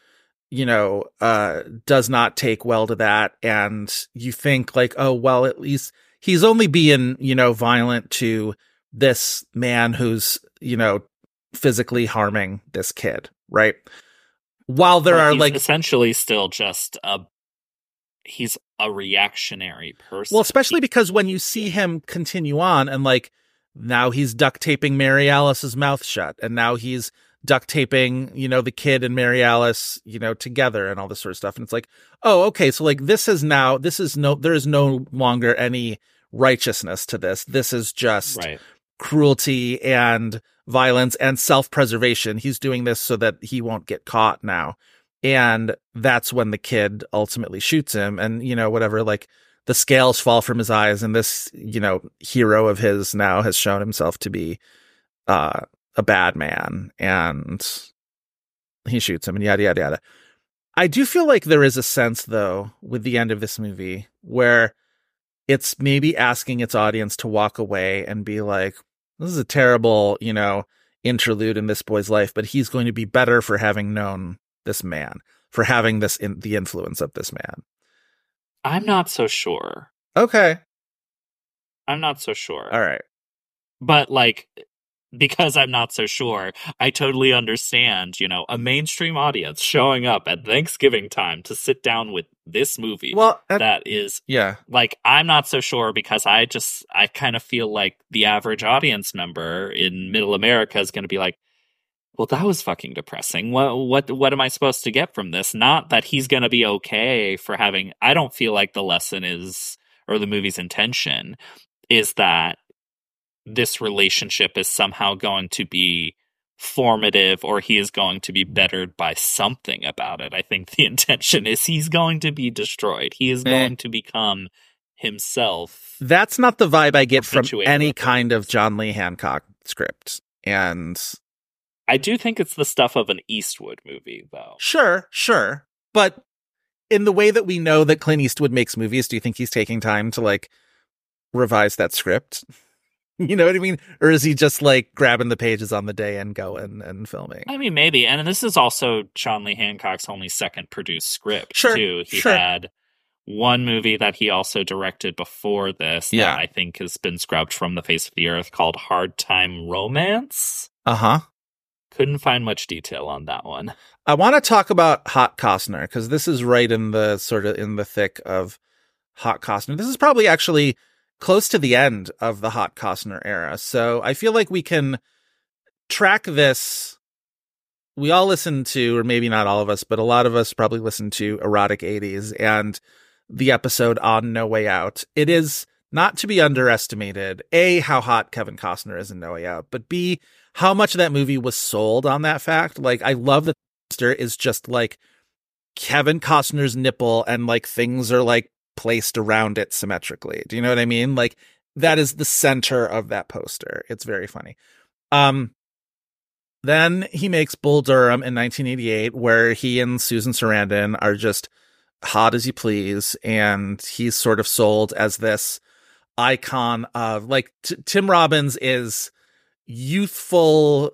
[SPEAKER 9] does not take well to that. And you think like, oh, well, at least he's only being, violent to this man who's, physically harming this kid, right? While there are like
[SPEAKER 8] essentially still just he's a reactionary person.
[SPEAKER 9] Well, especially because when you see him continue on, and like now he's duct taping Mary Alice's mouth shut, and now he's duct taping, the kid and Mary Alice, together, and all this sort of stuff. And it's like, oh, okay, so like there is no longer any righteousness to this. This is just cruelty and violence and self-preservation. He's doing this so that he won't get caught now. And that's when the kid ultimately shoots him, and, whatever, like the scales fall from his eyes, and this, hero of his now has shown himself to be a bad man, and he shoots him, and yada, yada, yada. I do feel like there is a sense, though, with the end of this movie where it's maybe asking its audience to walk away and be like, this is a terrible, interlude in this boy's life, but he's going to be better for having known this man, for having the influence of this man.
[SPEAKER 8] I'm not so sure.
[SPEAKER 9] Okay.
[SPEAKER 8] I'm not so sure.
[SPEAKER 9] All right.
[SPEAKER 8] But like, because I'm not so sure, I totally understand, you know, a mainstream audience showing up at Thanksgiving time to sit down with this movie.
[SPEAKER 9] Well,
[SPEAKER 8] that is,
[SPEAKER 9] yeah.
[SPEAKER 8] like, I'm not so sure because I kind of feel like the average audience member in Middle America is going to be like, well, that was fucking depressing. What am I supposed to get from this? Not that he's going to be okay for having. I don't feel like the lesson is, or the movie's intention is that this relationship is somehow going to be formative, or he is going to be bettered by something about it. I think the intention is he's going to be destroyed. He is going to become himself.
[SPEAKER 9] That's not the vibe I get from any kind of John Lee Hancock script. And
[SPEAKER 8] I do think it's the stuff of an Eastwood movie, though.
[SPEAKER 9] Sure. But in the way that we know that Clint Eastwood makes movies, do you think he's taking time to, like, revise that script? You know what I mean? Or is he just, like, grabbing the pages on the day and going and filming?
[SPEAKER 8] I mean, maybe. And this is also John Lee Hancock's only second produced script, too. He had one movie that he also directed before this that I think has been scrubbed from the face of the earth called Hard Time Romance.
[SPEAKER 9] Uh-huh.
[SPEAKER 8] Couldn't find much detail on that one.
[SPEAKER 9] I want to talk about Hot Costner, because this is right in the sort of in the thick of Hot Costner. This is probably actually close to the end of the Hot Costner era. So I feel like we can track this. We all listen to, or maybe not all of us, but a lot of us probably listen to Erotic 80s and the episode on No Way Out. It is not to be underestimated, A, how hot Kevin Costner is in No Way Out, but B, how much of that movie was sold on that fact. Like, I love that the poster is just like Kevin Costner's nipple and like things are like placed around it symmetrically. Do you know what I mean? Like, that is the center of that poster. It's very funny. Then he makes Bull Durham in 1988, where he and Susan Sarandon are just hot as you please, and he's sort of sold as this icon of, like, Tim Robbins is youthful,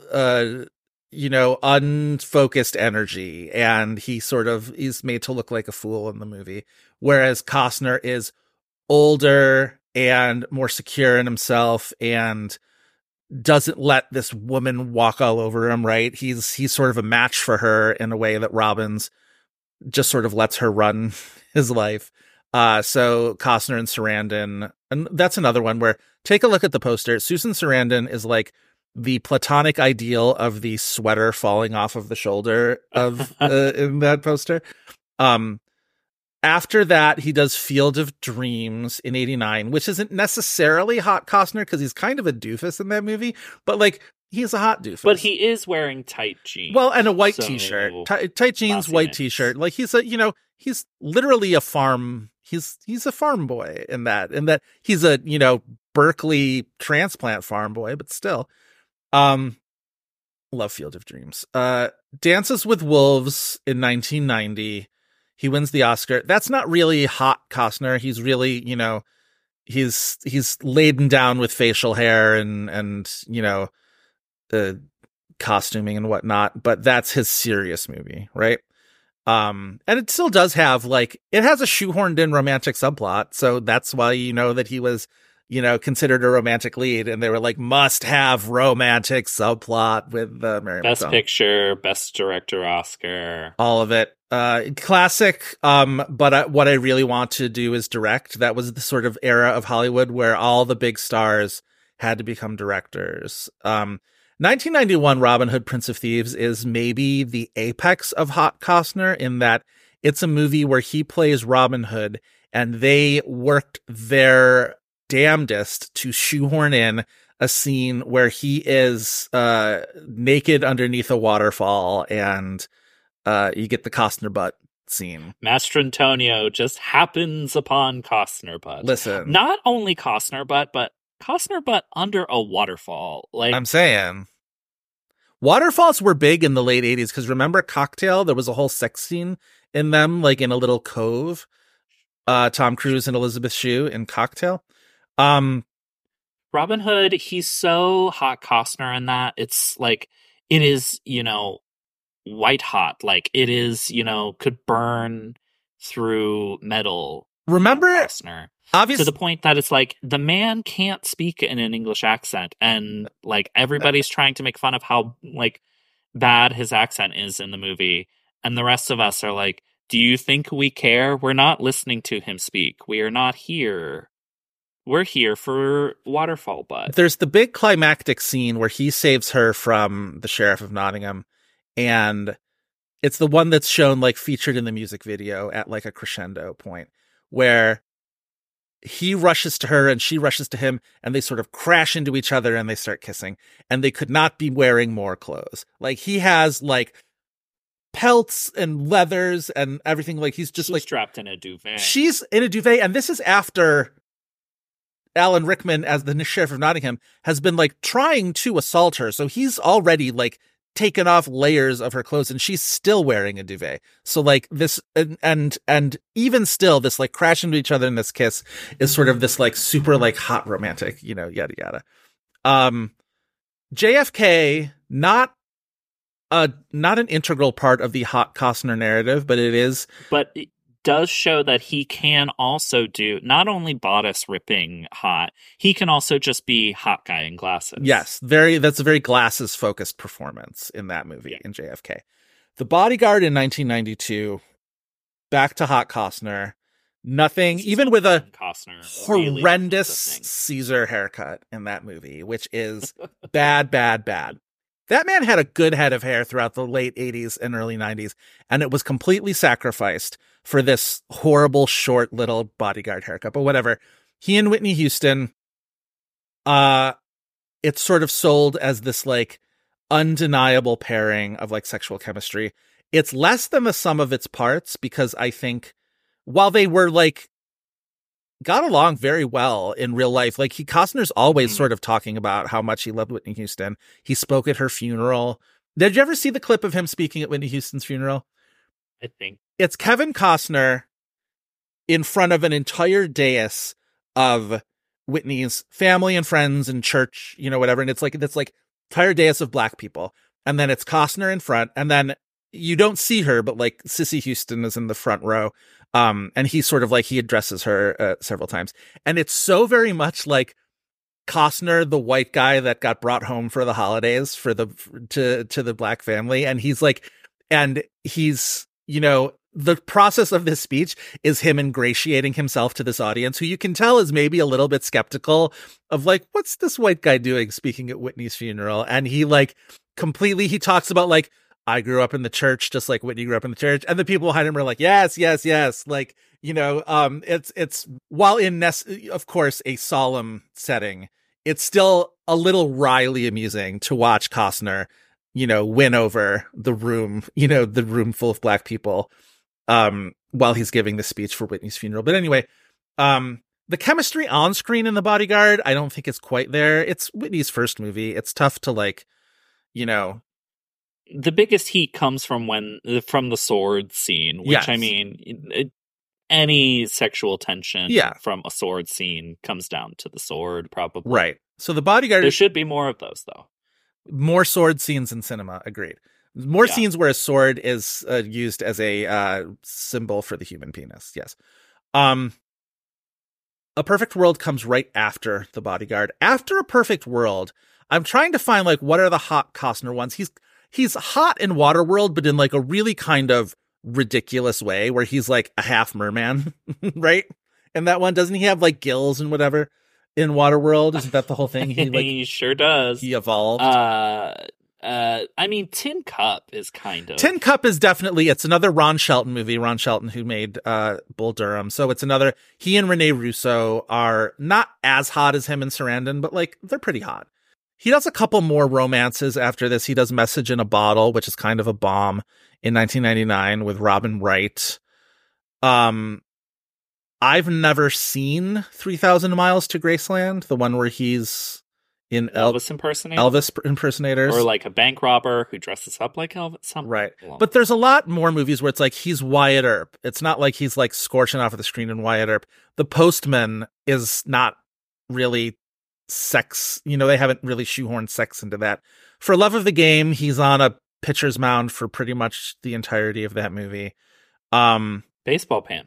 [SPEAKER 9] unfocused energy, and he's made to look like a fool in the movie, whereas Costner is older and more secure in himself and doesn't let this woman walk all over him, right? He's sort of a match for her in a way that Robbins just sort of lets her run his life. So Costner and Sarandon, and that's another one where, take a look at the poster. Susan Sarandon is like the platonic ideal of the sweater falling off of the shoulder of in that poster. After that, he does Field of Dreams in 89, which isn't necessarily Hot Costner because he's kind of a doofus in that movie, but like, he's a hot doofus.
[SPEAKER 8] But he is wearing tight jeans.
[SPEAKER 9] Well, and a white t-shirt. Tight jeans, white t-shirt. Like, he's he's literally a farm. He's a farm boy in that he's a, Berkeley transplant farm boy, but still. Love Field of Dreams. Dances with Wolves in 1990. He wins the Oscar. That's not really hot Costner. He's really, he's laden down with facial hair and costuming and whatnot, but that's his serious movie, right? And it still does have, like, it has a shoehorned in romantic subplot, so that's why that he was, considered a romantic lead, and they were like, must have romantic subplot with Mary
[SPEAKER 8] Best
[SPEAKER 9] McDonnell.
[SPEAKER 8] Picture, Best Director Oscar,
[SPEAKER 9] all of it. Classic. But what I really want to do is direct. That was the sort of era of Hollywood where all the big stars had to become directors. 1991 Robin Hood, Prince of Thieves is maybe the apex of Hot Costner, in that it's a movie where he plays Robin Hood, and they worked their damnedest to shoehorn in a scene where he is naked underneath a waterfall, and you get the Costner butt scene.
[SPEAKER 8] Mastrantonio just happens upon Costner butt.
[SPEAKER 9] Listen,
[SPEAKER 8] not only Costner butt, but Costner butt under a waterfall. Like,
[SPEAKER 9] I'm saying, waterfalls were big in the late 80s, because remember Cocktail? There was a whole sex scene in them, like in a little cove. Tom Cruise and Elizabeth Shue in Cocktail.
[SPEAKER 8] Robin Hood, he's so hot Costner in that. It's like, it is, white hot. Like, it is, could burn through metal.
[SPEAKER 9] Remember
[SPEAKER 8] Costner.
[SPEAKER 9] Obviously,
[SPEAKER 8] to the point that it's like the man can't speak in an English accent, and like everybody's trying to make fun of how like bad his accent is in the movie, and the rest of us are like, do you think we care? We're not listening to him speak. We are not here. We're here for Waterfall Butt.
[SPEAKER 9] There's the big climactic scene where he saves her from the Sheriff of Nottingham, and it's the one that's shown like featured in the music video at like a crescendo point where he rushes to her and she rushes to him, and they sort of crash into each other and they start kissing, and they could not be wearing more clothes. Like he has like pelts and leathers and everything. Like she's like
[SPEAKER 8] strapped in a duvet.
[SPEAKER 9] She's in a duvet. And this is after Alan Rickman, as the Sheriff of Nottingham, has been like trying to assault her. So he's already like taken off layers of her clothes, and she's still wearing a duvet. So like this, and even still, this like crash into each other in this kiss is sort of this like super like hot romantic, yada yada. JFK, not an integral part of the hot Costner narrative, but it is.
[SPEAKER 8] But it does show that he can also do not only bodice ripping hot, he can also just be hot guy in glasses.
[SPEAKER 9] Yes, that's a very glasses focused performance in that movie in JFK. The Bodyguard in 1992, back to hot Costner. Nothing, even with a
[SPEAKER 8] Costner,
[SPEAKER 9] horrendous Caesar haircut in that movie, which is bad. That man had a good head of hair throughout the late 80s and early 90s, and it was completely sacrificed for this horrible, short, little bodyguard haircut. But whatever. He and Whitney Houston, it's sort of sold as this, like, undeniable pairing of, like, sexual chemistry. It's less than the sum of its parts, because I think while they were, like, got along very well in real life. Like Costner's always sort of talking about how much he loved Whitney Houston. He spoke at her funeral. Did you ever see the clip of him speaking at Whitney Houston's funeral?
[SPEAKER 8] I think
[SPEAKER 9] it's Kevin Costner in front of an entire dais of Whitney's family and friends and church, whatever. And it's like entire dais of black people. And then it's Costner in front. And then you don't see her, but like Cissy Houston is in the front row. And he sort of like, he addresses her several times. And it's so very much like Costner, the white guy that got brought home for the holidays to the black family. And he's like, the process of this speech is him ingratiating himself to this audience who you can tell is maybe a little bit skeptical of like, what's this white guy doing speaking at Whitney's funeral? And he like completely, he talks about like, I grew up in the church, just like Whitney grew up in the church. And the people behind him are like, yes. Like, it's while in, of course, a solemn setting, it's still a little wryly amusing to watch Costner, win over the room, the room full of black people, while he's giving the speech for Whitney's funeral. But anyway, the chemistry on screen in The Bodyguard, I don't think it's quite there. It's Whitney's first movie. It's tough to like,
[SPEAKER 8] the biggest heat comes from the sword scene, which yes. I mean, any sexual tension from a sword scene comes down to the sword, probably.
[SPEAKER 9] Right. So The Bodyguard.
[SPEAKER 8] There should be more of those, though.
[SPEAKER 9] More sword scenes in cinema. Agreed. More scenes where a sword is used as a symbol for the human penis. Yes. A Perfect World comes right after The Bodyguard. After A Perfect World, I'm trying to find like what are the hot Costner ones. He's hot in Waterworld, but in like a really kind of ridiculous way where he's like a half merman, right? And that one, doesn't he have like gills and whatever in Waterworld? Isn't that the whole thing?
[SPEAKER 8] He sure does.
[SPEAKER 9] He evolved.
[SPEAKER 8] I mean, Tin Cup is kind of...
[SPEAKER 9] Tin Cup is definitely, it's another Ron Shelton movie. Ron Shelton who made Bull Durham. So it's another, he and Rene Russo are not as hot as him and Sarandon, but like they're pretty hot. He does a couple more romances after this. He does Message in a Bottle, which is kind of a bomb, in 1999 with Robin Wright. I've never seen 3,000 Miles to Graceland, the one where he's in
[SPEAKER 8] Elvis
[SPEAKER 9] impersonators.
[SPEAKER 8] Or like a bank robber who dresses up like Elvis.
[SPEAKER 9] Right. But there's a lot more movies where it's like he's Wyatt Earp. It's not like he's like scorching off of the screen in Wyatt Earp. The Postman is not really sex, they haven't really shoehorned sex into that. For Love of the Game, he's on a pitcher's mound for pretty much the entirety of that movie.
[SPEAKER 8] Baseball Pants, though.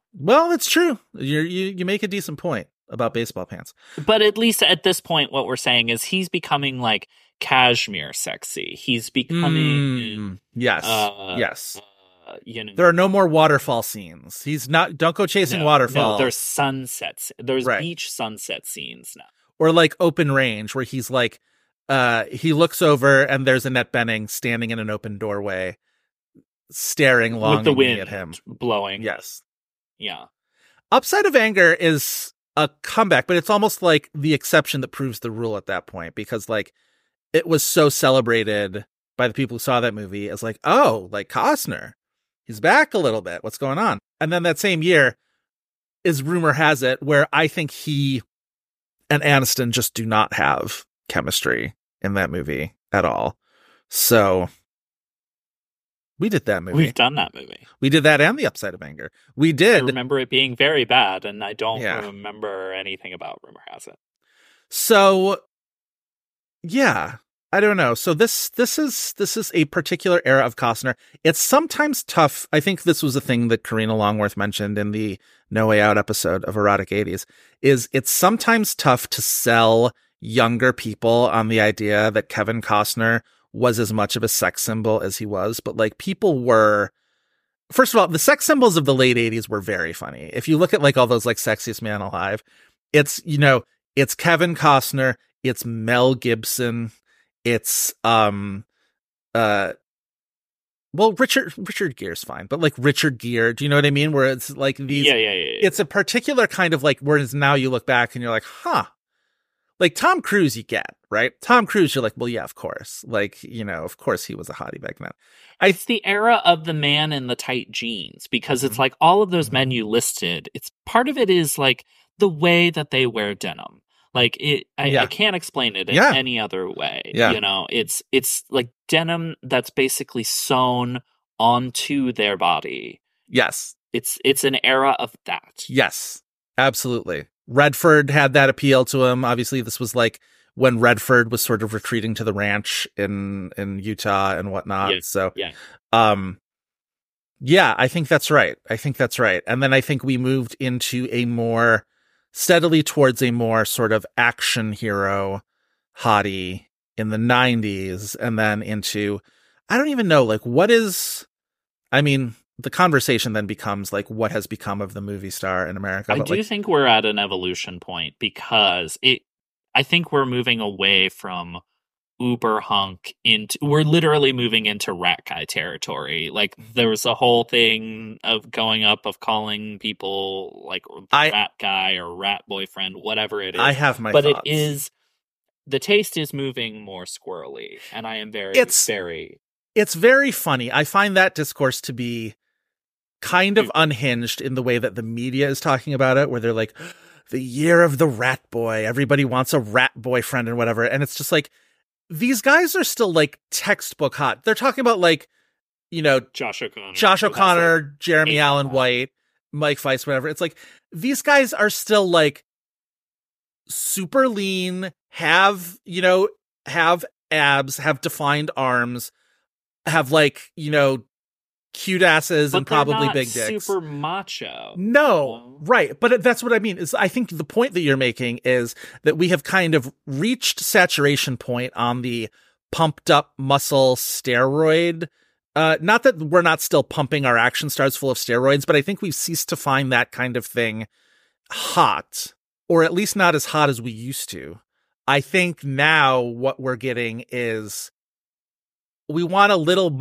[SPEAKER 9] Well, it's true. You make a decent point about baseball pants.
[SPEAKER 8] But at least at this point, what we're saying is he's becoming like cashmere sexy. He's becoming
[SPEAKER 9] yes.
[SPEAKER 8] There
[SPEAKER 9] are no more waterfall scenes. Don't go chasing waterfall.
[SPEAKER 8] No, there's sunsets. There's
[SPEAKER 9] right.
[SPEAKER 8] beach sunset scenes now.
[SPEAKER 9] Or like Open Range, where he's like, he looks over and there's Annette Bening standing in an open doorway, staring longingly
[SPEAKER 8] with the wind
[SPEAKER 9] at him,
[SPEAKER 8] blowing.
[SPEAKER 9] Yes.
[SPEAKER 8] Yeah.
[SPEAKER 9] Upside of Anger is a comeback, but it's almost like the exception that proves the rule at that point, because like it was so celebrated by the people who saw that movie as like, oh, like Costner, he's back a little bit. What's going on? And then that same year is Rumor Has It, where I think he and Aniston just do not have chemistry in that movie at all. So we did that movie.
[SPEAKER 8] We've done that movie.
[SPEAKER 9] We did that and The Upside of Anger. We did.
[SPEAKER 8] I remember it being very bad, and I don't remember anything about Rumor Has It.
[SPEAKER 9] So, yeah, I don't know. So this is a particular era of Costner. It's sometimes tough. I think this was a thing that Karina Longworth mentioned in the No Way Out episode of Erotic 80s, is it's sometimes tough to sell younger people on the idea that Kevin Costner was as much of a sex symbol as he was. But like, people were, first of all, the sex symbols of the late 80s were very funny. If you look at like all those like Sexiest Man Alive, it's, it's Kevin Costner, it's Mel Gibson, it's Richard Gere's fine, but like Richard Gere, do you know what I mean? Where it's like these, it's a particular kind of like, whereas now you look back and you're like, huh, like Tom Cruise, you get, right? Tom Cruise, you're like, well, yeah, of course. Like, of course he was a hottie back then.
[SPEAKER 8] It's the era of the man in the tight jeans, because it's like all of those men you listed, it's part of it is like the way that they wear denim. Like I can't explain it in any other way. Yeah. It's like denim that's basically sewn onto their body.
[SPEAKER 9] Yes.
[SPEAKER 8] It's an era of that.
[SPEAKER 9] Yes, absolutely. Redford had that appeal to him. Obviously, this was like when Redford was sort of retreating to the ranch in Utah and whatnot.
[SPEAKER 8] Yeah.
[SPEAKER 9] So, I think that's right. And then I think we moved into steadily towards a more sort of action hero hottie in the 90s, and then into, I don't even know, like the conversation then becomes like, what has become of the movie star in America?
[SPEAKER 8] I do think we're at an evolution point, because I think we're moving away from uber hunk we're literally moving into rat guy territory. Like there was a whole thing of going up of calling people like rat guy or rat boyfriend, whatever it is. I
[SPEAKER 9] have my thoughts.
[SPEAKER 8] But the taste is moving more squirrely, and I am it's
[SPEAKER 9] very funny. I find that discourse to be kind of unhinged in the way that the media is talking about it, where they're like, the year of the rat boy, everybody wants a rat boyfriend and whatever. And it's just like, these guys are still like textbook hot. They're talking about like,
[SPEAKER 8] Josh
[SPEAKER 9] O'Connor, Jeremy Allen White, Mike Weiss, whatever. It's like, these guys are still like super lean, have abs, have defined arms, have like, cute asses, and probably big dicks.
[SPEAKER 8] Super macho.
[SPEAKER 9] No, right. But that's what I mean. Is I think the point that you're making is that we have kind of reached saturation point on the pumped up muscle steroid. Not that we're not still pumping our action stars full of steroids, but I think we've ceased to find that kind of thing hot, or at least not as hot as we used to. I think now what we're getting is, we want a little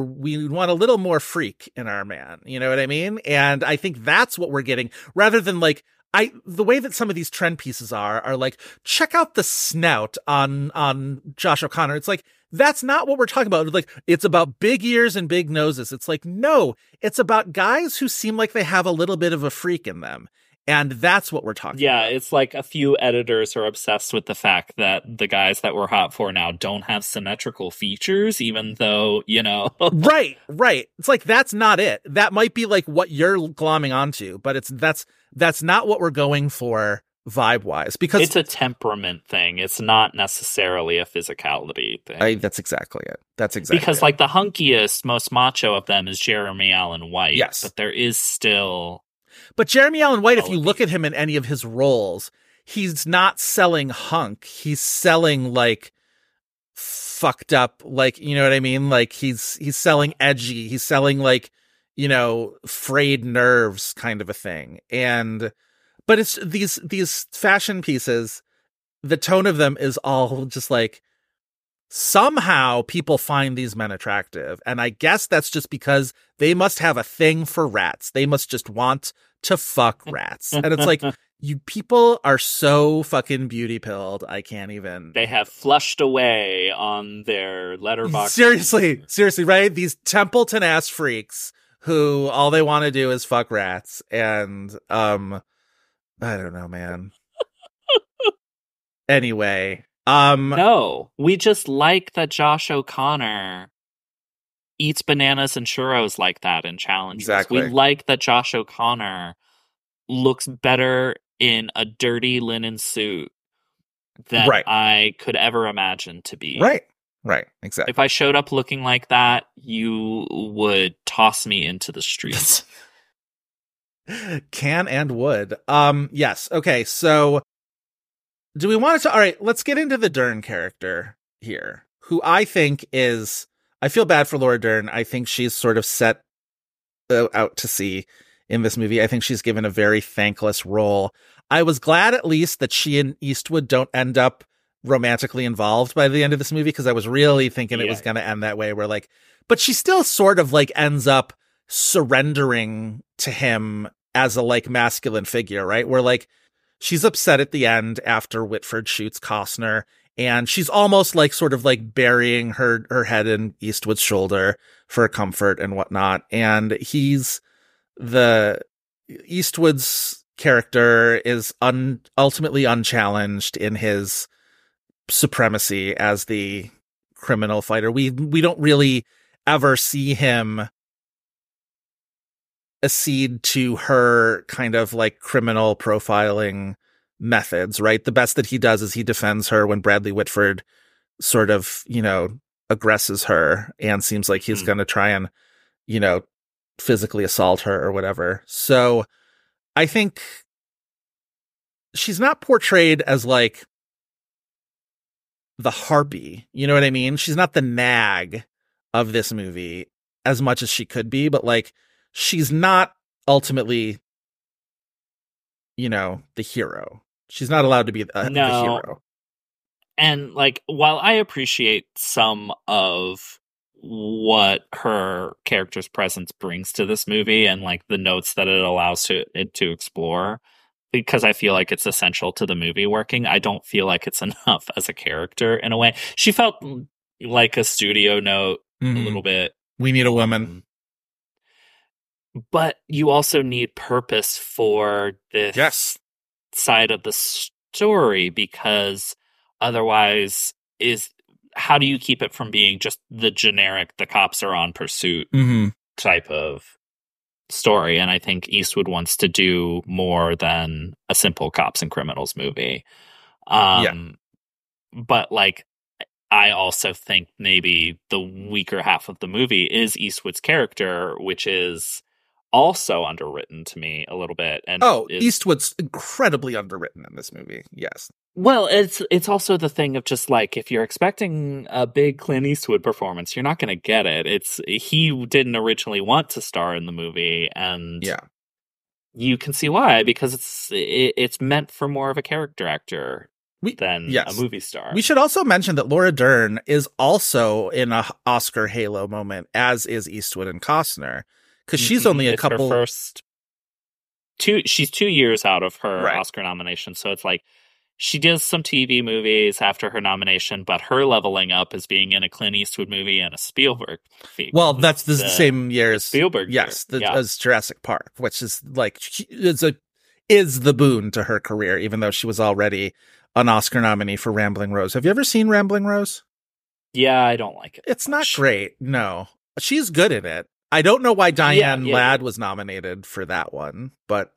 [SPEAKER 9] more freak in our man. You know what I mean? And I think that's what we're getting, rather than like, the way that some of these trend pieces are like, check out the snout on Josh O'Connor. It's like, that's not what we're talking about. Like, it's about big ears and big noses. It's like, no, it's about guys who seem like they have a little bit of a freak in them. And that's what we're talking about.
[SPEAKER 8] Yeah, it's like a few editors are obsessed with the fact that the guys that we're hot for now don't have symmetrical features, even though,
[SPEAKER 9] Right. It's like, that's not it. That might be like what you're glomming onto, but that's not what we're going for vibe-wise. Because
[SPEAKER 8] it's a temperament thing. It's not necessarily a physicality thing.
[SPEAKER 9] That's exactly it.
[SPEAKER 8] Because like the hunkiest, most macho of them is Jeremy Allen White.
[SPEAKER 9] Yes.
[SPEAKER 8] But there is still...
[SPEAKER 9] But Jeremy Allen White, if you look at him in any of his roles, he's not selling hunk. He's selling like fucked up, like, you know what I mean? Like he's selling edgy. He's selling like, you know, frayed nerves kind of a thing. But it's these fashion pieces, the tone of them is all just like, somehow people find these men attractive. And I guess that's just because they must have a thing for rats. They must just want to fuck rats. And it's like, you people are so fucking beauty pilled. I can't even.
[SPEAKER 8] They have flushed away on their letterbox.
[SPEAKER 9] Seriously, right? These Templeton ass freaks who all they want to do is fuck rats. And, I don't know, man. Anyway.
[SPEAKER 8] No, we just like that Josh O'Connor eats bananas and churros like that in Challengers.
[SPEAKER 9] Exactly.
[SPEAKER 8] We like that Josh O'Connor looks better in a dirty linen suit than I could ever imagine to be.
[SPEAKER 9] Right, exactly.
[SPEAKER 8] If I showed up looking like that, you would toss me into the streets.
[SPEAKER 9] Can and would. Yes. Okay, so do we want to... All right, let's get into the Dern character here, who I think is... I feel bad for Laura Dern. I think she's sort of set out to sea in this movie. I think she's given a very thankless role. I was glad at least that she and Eastwood don't end up romantically involved by the end of this movie, because I was really thinking it was going to end that way, where like... But she still sort of like ends up surrendering to him as a like masculine figure, right? Where like she's upset at the end after Whitford shoots Costner, and she's almost like sort of like burying her head in Eastwood's shoulder for comfort and whatnot. And Eastwood's character is ultimately unchallenged in his supremacy as the criminal fighter. We don't really ever see him accede to her kind of like criminal profiling methods, right? The best that he does is he defends her when Bradley Whitford sort of, you know, aggresses her and seems like he's going to try and, you know, physically assault her or whatever. So I think she's not portrayed as like the harpy, you know what I mean? She's not the nag of this movie as much as she could be, but like she's not ultimately, you know, the hero. She's not allowed to be the hero.
[SPEAKER 8] And like, while I appreciate some of what her character's presence brings to this movie and like the notes that it allows it to explore, because I feel like it's essential to the movie working, I don't feel like it's enough as a character in a way. She felt like a studio note a little bit.
[SPEAKER 9] We need a woman.
[SPEAKER 8] But you also need purpose for this side of the story, because otherwise how do you keep it from being just the generic, the cops are on pursuit type of story? And I think Eastwood wants to do more than a simple cops and criminals movie. But like, I also think maybe the weaker half of the movie is Eastwood's character, which is also underwritten to me a little bit. And
[SPEAKER 9] Eastwood's incredibly underwritten in this movie. Yes.
[SPEAKER 8] Well, it's also the thing of just like, if you're expecting a big Clint Eastwood performance, you're not going to get it. He didn't originally want to star in the movie, and you can see why, because it's meant for more of a character actor than a movie star.
[SPEAKER 9] We should also mention that Laura Dern is also in a Oscar halo moment, as is Eastwood and Costner, because she's only a couple.
[SPEAKER 8] She's 2 years out of her Oscar nomination, so it's like she does some TV movies after her nomination, but her leveling up is being in a Clint Eastwood movie and a Spielberg movie.
[SPEAKER 9] Well, that's the same year as
[SPEAKER 8] Spielberg.
[SPEAKER 9] Yes, as Jurassic Park, which is like is the boon to her career, even though she was already an Oscar nominee for Rambling Rose. Have you ever seen Rambling Rose?
[SPEAKER 8] Yeah, I don't like it.
[SPEAKER 9] It's not great. No, she's good in it. I don't know why Diane Ladd was nominated for that one, but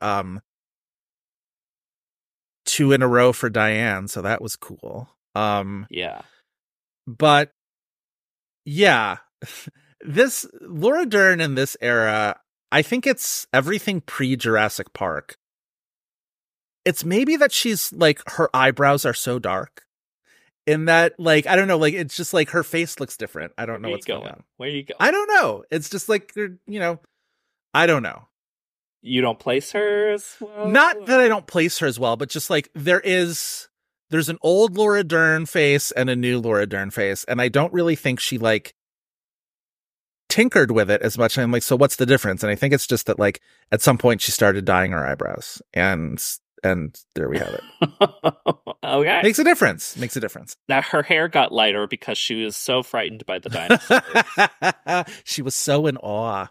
[SPEAKER 9] 2 in a row for Diane, so that was cool. But yeah, this Laura Dern in this era, I think it's everything pre-Jurassic Park. It's maybe that she's like, her eyebrows are so dark. In that, like, I don't know, like, it's just like her face looks different. I don't know what's going on.
[SPEAKER 8] Where you go?
[SPEAKER 9] I don't know. It's just like, I don't know.
[SPEAKER 8] You don't place her as well?
[SPEAKER 9] Not that I don't place her as well, but just like there's an old Laura Dern face and a new Laura Dern face. And I don't really think she like tinkered with it as much. And I'm like, so what's the difference? And I think it's just that like at some point she started dyeing her eyebrows and there we have it.
[SPEAKER 8] Okay.
[SPEAKER 9] Makes a difference.
[SPEAKER 8] Now her hair got lighter because she was so frightened by the dinosaurs.
[SPEAKER 9] She was so in awe.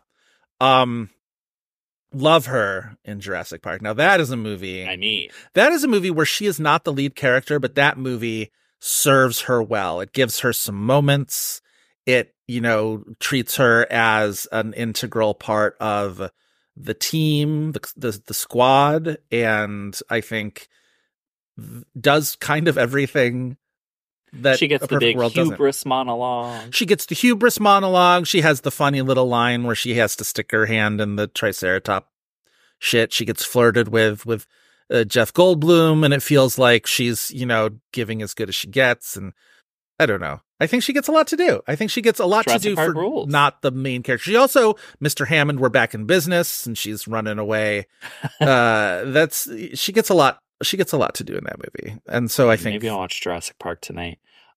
[SPEAKER 9] Love her in Jurassic Park. Now that is a movie. That is a movie where she is not the lead character, but that movie serves her well. It gives her some moments. It, treats her as an integral part of the team, the squad, and I think does kind of everything that
[SPEAKER 8] she gets the big hubris monologue.
[SPEAKER 9] She gets the hubris monologue. She has the funny little line where she has to stick her hand in the Triceratops shit. She gets flirted with Jeff Goldblum, and it feels like she's, giving as good as she gets. And I don't know. I think she gets a lot to do. I think she gets a lot
[SPEAKER 8] Jurassic
[SPEAKER 9] to do
[SPEAKER 8] Park
[SPEAKER 9] for
[SPEAKER 8] rules.
[SPEAKER 9] Not the main character. She also, Mr. Hammond, we're back in business, and she's running away. She gets a lot. She gets a lot to do in that movie. And so I think
[SPEAKER 8] maybe I'll watch Jurassic Park tonight.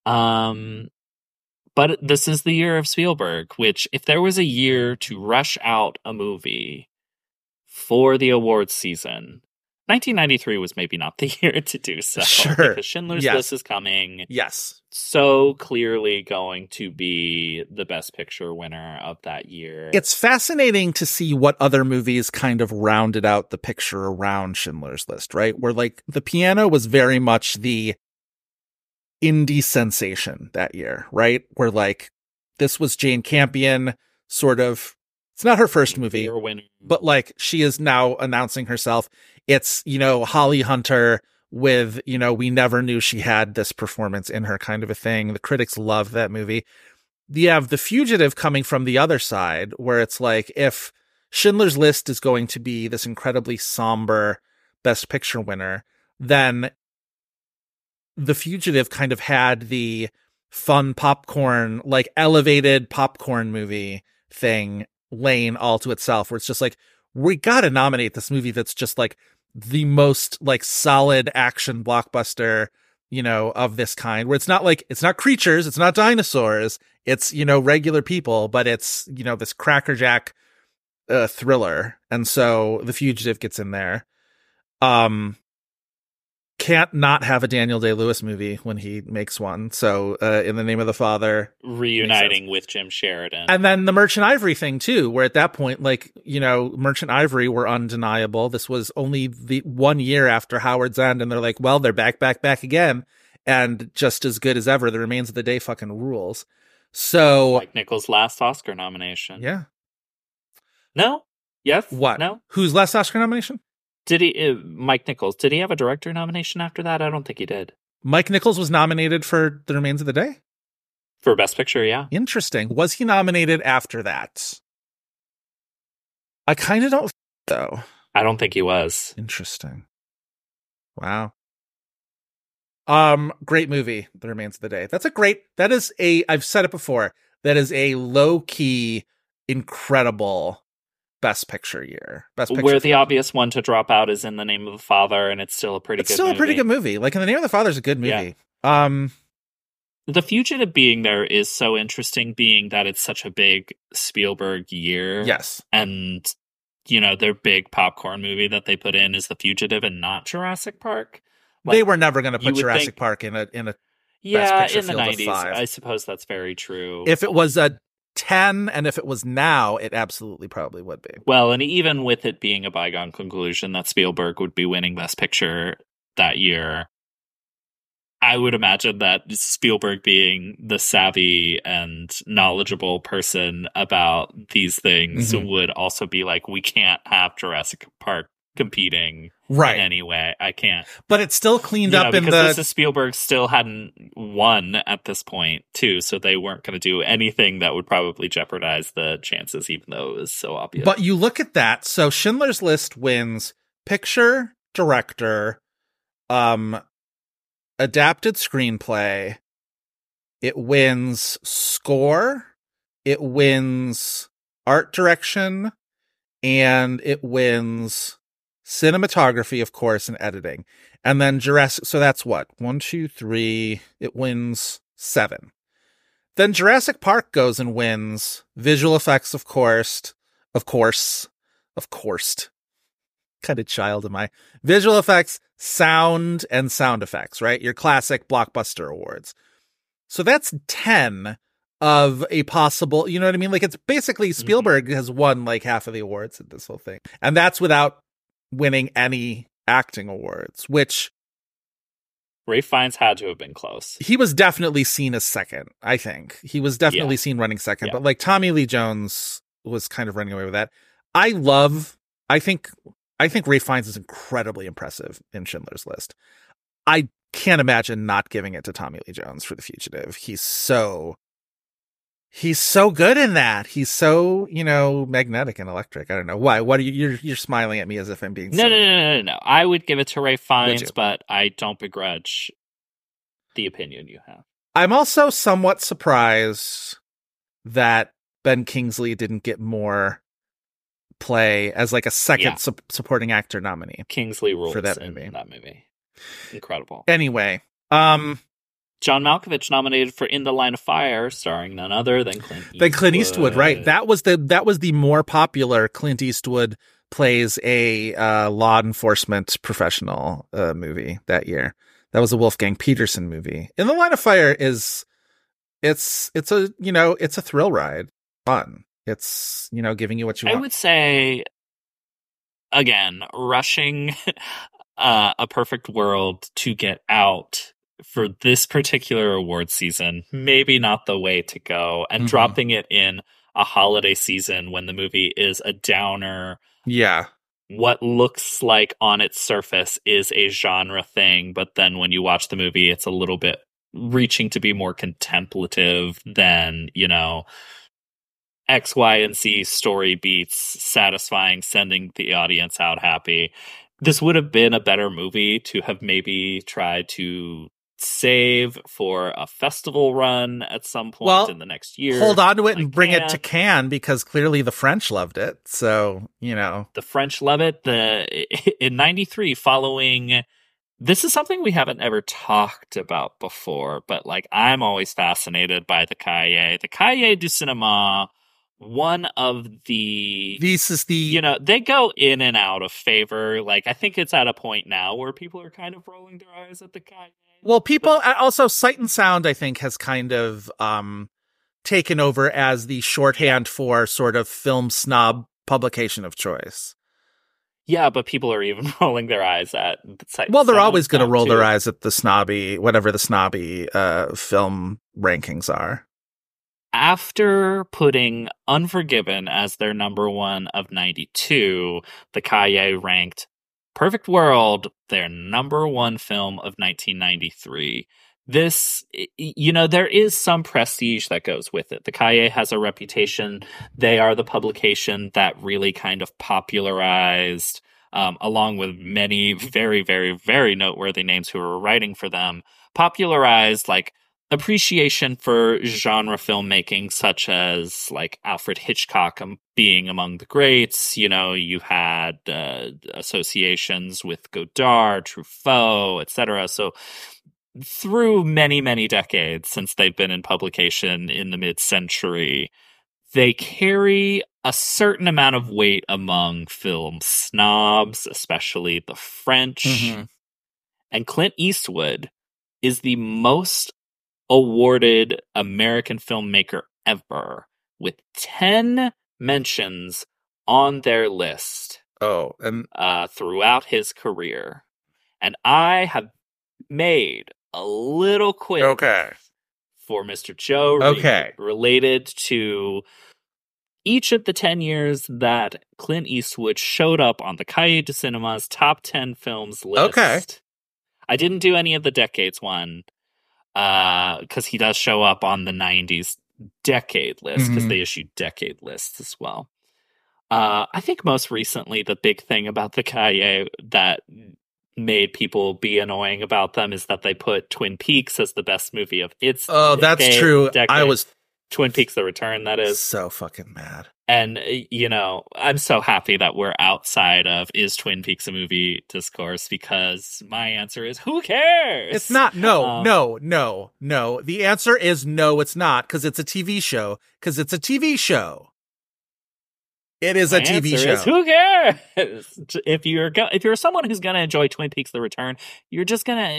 [SPEAKER 8] But this is the year of Spielberg, which if there was a year to rush out a movie for the awards season, 1993 was maybe not the year to do so.
[SPEAKER 9] Sure.
[SPEAKER 8] Because Schindler's List is coming.
[SPEAKER 9] Yes.
[SPEAKER 8] So clearly going to be the Best Picture winner of that year.
[SPEAKER 9] It's fascinating to see what other movies kind of rounded out the picture around Schindler's List, right? Where like The Piano was very much the indie sensation that year, right? Where like this was Jane Campion sort of, it's not her first movie, but like she is now announcing herself. It's, Holly Hunter with, we never knew she had this performance in her kind of a thing. The critics love that movie. You have The Fugitive coming from the other side, where it's like, if Schindler's List is going to be this incredibly somber Best Picture winner, then The Fugitive kind of had the fun popcorn, like elevated popcorn movie thing lane all to itself, where it's just like, we got to nominate this movie that's just like the most like solid action blockbuster, of this kind, where it's not creatures, it's not dinosaurs, it's, regular people, but it's, this crackerjack thriller. And so The Fugitive gets in there. Can't not have a Daniel Day-Lewis movie when he makes one. So In the Name of the Father,
[SPEAKER 8] reuniting with Jim Sheridan.
[SPEAKER 9] And then the Merchant Ivory thing too, where at that point, like, Merchant Ivory were undeniable. This was only the 1 year after Howard's End, and they're like, well, they're back again, and just as good as ever. The Remains of the Day fucking rules. So
[SPEAKER 8] Mike Nichols' last Oscar nomination.
[SPEAKER 9] Yeah.
[SPEAKER 8] No? Yes?
[SPEAKER 9] What?
[SPEAKER 8] No?
[SPEAKER 9] Whose last Oscar nomination?
[SPEAKER 8] Did he, Mike Nichols, did he have a director nomination after that? I don't think he did.
[SPEAKER 9] Mike Nichols was nominated for The Remains of the Day?
[SPEAKER 8] For Best Picture, yeah.
[SPEAKER 9] Interesting. Was he nominated after that? I kind of don't, though.
[SPEAKER 8] I don't think he was.
[SPEAKER 9] Interesting. Wow. Great movie, The Remains of the Day. I've said it before, that is a low-key, incredible Best Picture year.
[SPEAKER 8] Where the obvious one to drop out is In the Name of the Father, and it's still a pretty good movie.
[SPEAKER 9] Like, In the Name of the Father is a good movie.
[SPEAKER 8] Yeah. The Fugitive being there is so interesting, being that it's such a big Spielberg year.
[SPEAKER 9] Yes.
[SPEAKER 8] And, their big popcorn movie that they put in is The Fugitive and not Jurassic Park.
[SPEAKER 9] They were never going to put Jurassic Park in a Best Picture
[SPEAKER 8] in the
[SPEAKER 9] field
[SPEAKER 8] 90s.
[SPEAKER 9] of 5.
[SPEAKER 8] I suppose that's very true.
[SPEAKER 9] If it was a 10, and if it was now, it absolutely probably would be.
[SPEAKER 8] Well, and even with it being a bygone conclusion that Spielberg would be winning Best Picture that year, I would imagine that Spielberg, being the savvy and knowledgeable person about these things, would also be like, we can't have Jurassic Park competing
[SPEAKER 9] Right.
[SPEAKER 8] in any way. I can't.
[SPEAKER 9] But it's still cleaned up in
[SPEAKER 8] because Spielberg still hadn't won at this point, too, so they weren't going to do anything that would probably jeopardize the chances, even though it was so obvious.
[SPEAKER 9] But you look at that, so Schindler's List wins picture, director, adapted screenplay, it wins score, it wins art direction, and it wins cinematography, of course, and editing. And then Jurassic, so that's what? 1, 2, 3, it wins 7. Then Jurassic Park goes and wins visual effects, of course. Kind of child am I? Visual effects, sound, and sound effects, right? Your classic blockbuster awards. So that's 10 of a possible, you know what I mean? Like, it's basically Spielberg has won like half of the awards in this whole thing. And that's without winning any acting awards, which
[SPEAKER 8] Ralph Fiennes had to have been close.
[SPEAKER 9] he was definitely seen as second, I think. He was definitely seen running second, but like Tommy Lee Jones was kind of running away with that. I think Ralph Fiennes is incredibly impressive in Schindler's List. I can't imagine not giving it to Tommy Lee Jones for The Fugitive. He's so good in that. He's so, magnetic and electric. I don't know why. What are you're smiling at me as if I'm being silly.
[SPEAKER 8] No. I would give it to Ralph Fiennes, but I don't begrudge the opinion you have.
[SPEAKER 9] I'm also somewhat surprised that Ben Kingsley didn't get more play as like a second supporting actor nominee.
[SPEAKER 8] Kingsley rules
[SPEAKER 9] for that
[SPEAKER 8] in
[SPEAKER 9] movie.
[SPEAKER 8] that movie. Incredible.
[SPEAKER 9] Anyway,
[SPEAKER 8] John Malkovich nominated for In the Line of Fire, starring none other than Clint
[SPEAKER 9] Eastwood, right? That was the more popular Clint Eastwood plays a law enforcement professional movie that year. That was a Wolfgang Peterson movie. In the Line of Fire it's a thrill ride. Fun. It's, giving you what you want.
[SPEAKER 8] I would say, again, rushing A Perfect World to Get Out for this particular award season, maybe not the way to go. And dropping it in a holiday season when the movie is a downer.
[SPEAKER 9] Yeah.
[SPEAKER 8] What looks like on its surface is a genre thing, but then when you watch the movie, it's a little bit reaching to be more contemplative than, X, Y, and Z story beats, satisfying, sending the audience out happy. This would have been a better movie to have maybe tried to save for a festival run at some point in the next year.
[SPEAKER 9] Hold on to it and bring it to Cannes, because clearly the French loved it. So,
[SPEAKER 8] The French love it. In 93, following... This is something we haven't ever talked about before, but like I'm always fascinated by the Cahiers. The Cahiers du Cinéma, one of the...
[SPEAKER 9] This is the...
[SPEAKER 8] they go in and out of favor. Like, I think it's at a point now where people are kind of rolling their eyes at the Cahiers.
[SPEAKER 9] Well, also Sight and Sound, I think, has kind of taken over as the shorthand for sort of film snob publication of choice.
[SPEAKER 8] Yeah, but people are even rolling their eyes at Sight.
[SPEAKER 9] Well, they're always going to roll their eyes at the snobby, whatever the snobby film rankings are.
[SPEAKER 8] After putting Unforgiven as their number one of 92, the Cahiers ranked Perfect World their number one film of 1993. This, there is some prestige that goes with it. The Cahiers has a reputation. They are the publication that really kind of popularized, along with many very, very, very noteworthy names who were writing for them, popularized like appreciation for genre filmmaking, such as like Alfred Hitchcock being among the greats. You had associations with Godard, Truffaut, etc. So through many, many decades since they've been in publication in the mid-century, they carry a certain amount of weight among film snobs, especially the French. Mm-hmm. And Clint Eastwood is the most awarded American filmmaker ever, with 10 mentions on their list. Throughout his career. And I have made a little quiz for Mr. Joe Reed related to each of the 10 years that Clint Eastwood showed up on the Cahiers du Cinema's top 10 films list.
[SPEAKER 9] Okay.
[SPEAKER 8] I didn't do any of the decades one, because he does show up on the 90s decade list, because they issued decade lists as well. I think most recently, the big thing about the Cahiers that made people be annoying about them is that they put Twin Peaks as the best movie of its
[SPEAKER 9] that's true.
[SPEAKER 8] decade.
[SPEAKER 9] I was
[SPEAKER 8] Twin Peaks The Return, that is.
[SPEAKER 9] so fucking mad.
[SPEAKER 8] And, I'm so happy that we're outside of is Twin Peaks a movie discourse, because my answer is, who cares?
[SPEAKER 9] It's not. No. The answer is no, it's not, because it's a TV show. It is a TV show.
[SPEAKER 8] Who cares? If you're someone who's gonna enjoy Twin Peaks: The Return, you're just gonna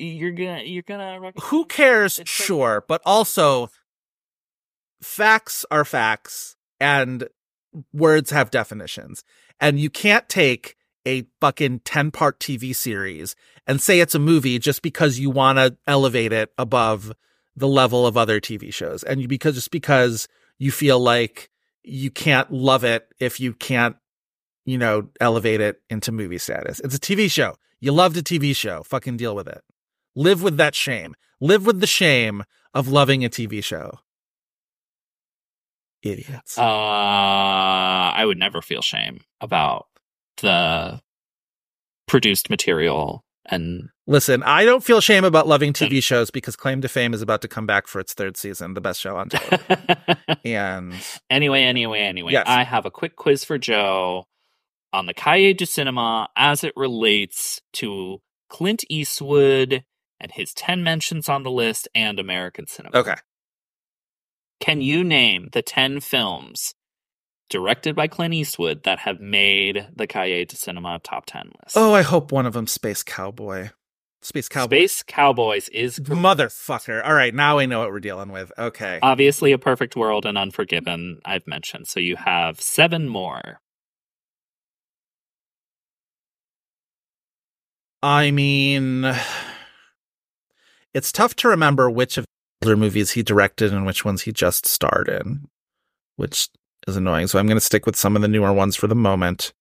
[SPEAKER 9] Who cares? Sure, but also facts are facts, and words have definitions, and you can't take a fucking 10-part TV series and say it's a movie just because you want to elevate it above the level of other TV shows, and because you feel like you can't love it if you can't, elevate it into movie status. It's a TV show. You loved a TV show. Fucking deal with it. Live with that shame. Live with the shame of loving a TV show. Idiots.
[SPEAKER 8] I would never feel shame about the produced material. And
[SPEAKER 9] listen, I don't feel shame about loving TV shows, because Claim to Fame is about to come back for its third season, the best show on television. And
[SPEAKER 8] anyway,
[SPEAKER 9] yes.
[SPEAKER 8] I have a quick quiz for Joe on the Cahiers du Cinema as it relates to Clint Eastwood and his 10 mentions on the list and American cinema.
[SPEAKER 9] Okay.
[SPEAKER 8] Can you name the 10 films directed by Clint Eastwood that have made the Cahiers du Cinema top 10 list?
[SPEAKER 9] Oh, I hope one of them Space Cowboy. Space
[SPEAKER 8] Cowboys is
[SPEAKER 9] motherfucker. All right, now I know what we're dealing with. Okay.
[SPEAKER 8] Obviously, A Perfect World and Unforgiven I've mentioned, so you have 7 more.
[SPEAKER 9] I mean, it's tough to remember which of the older movies he directed and which ones he just starred in, which is annoying. So I'm going to stick with some of the newer ones for the moment.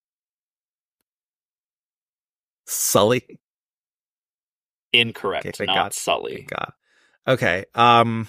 [SPEAKER 9] Sully?
[SPEAKER 8] Incorrect.
[SPEAKER 9] Okay,
[SPEAKER 8] not Sully.
[SPEAKER 9] God. Okay. $1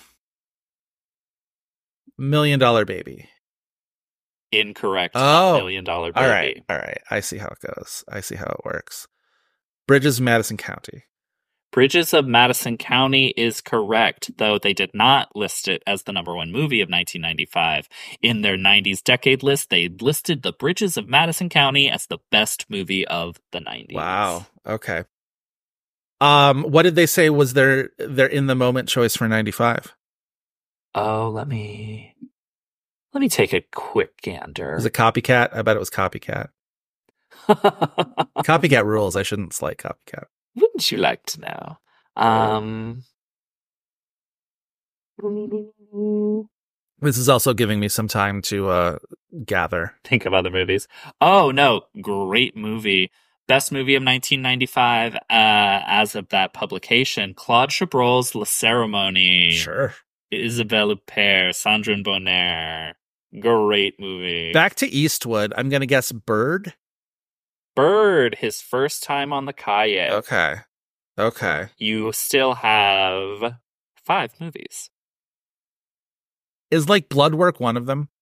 [SPEAKER 9] Million Baby.
[SPEAKER 8] Incorrect.
[SPEAKER 9] Oh.
[SPEAKER 8] $1 Million Baby.
[SPEAKER 9] All right. I see how it goes. I see how it works. Bridges of Madison County.
[SPEAKER 8] Bridges of Madison County is correct, though they did not list it as the number 1 movie of 1995. In their 90s decade list, they listed The Bridges of Madison County as the best movie of the 90s.
[SPEAKER 9] Wow. Okay. What did they say was their in the moment choice for 95?
[SPEAKER 8] Oh, let me take a quick gander.
[SPEAKER 9] Was it Copycat? I bet it was Copycat. Copycat rules. I shouldn't slight Copycat.
[SPEAKER 8] Wouldn't you like to know?
[SPEAKER 9] This is also giving me some time to gather.
[SPEAKER 8] Think of other movies. Oh, no. Great movie. Best movie of 1995 as of that publication. Claude Chabrol's La Cérémonie.
[SPEAKER 9] Sure.
[SPEAKER 8] Isabelle Huppert, Sandrine Bonnaire. Great movie.
[SPEAKER 9] Back to Eastwood. I'm going to guess Bird.
[SPEAKER 8] Bird, his first time on the Cahiers.
[SPEAKER 9] Okay.
[SPEAKER 8] You still have 5 movies.
[SPEAKER 9] Is like Bloodwork one of them?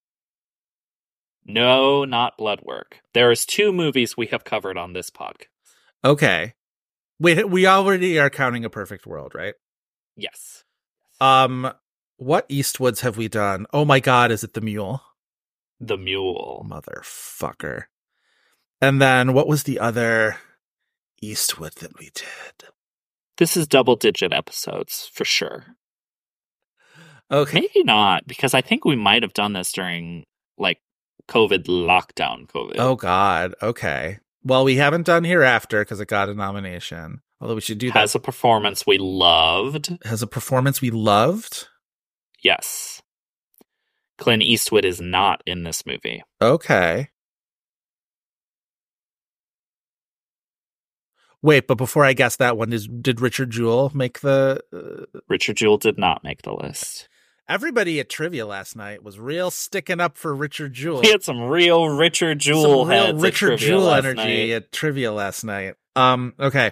[SPEAKER 8] No, not Bloodwork. There's 2 movies we have covered on this podcast.
[SPEAKER 9] Okay. Wait, we already are counting A Perfect World, right?
[SPEAKER 8] Yes.
[SPEAKER 9] What Eastwoods have we done? Oh my God, is it The Mule?
[SPEAKER 8] The Mule.
[SPEAKER 9] Motherfucker. And then what was the other Eastwood that we did?
[SPEAKER 8] This is double-digit episodes, for sure.
[SPEAKER 9] Okay.
[SPEAKER 8] Maybe not, because I think we might have done this during, COVID lockdown COVID.
[SPEAKER 9] Oh, God. Okay. Well, we haven't done Hereafter because it got a nomination. Although we should do that.
[SPEAKER 8] Has a performance we loved. Yes. Clint Eastwood is not in this movie.
[SPEAKER 9] Okay. Wait, but before I guess that one, did Richard Jewell make the...
[SPEAKER 8] Richard Jewell did not make the list.
[SPEAKER 9] Everybody at trivia last night was real sticking up for Richard Jewell.
[SPEAKER 8] We had some real Richard Jewell heads
[SPEAKER 9] Richard
[SPEAKER 8] at trivia
[SPEAKER 9] Jewell
[SPEAKER 8] last
[SPEAKER 9] energy
[SPEAKER 8] night.
[SPEAKER 9] at trivia last night. Okay.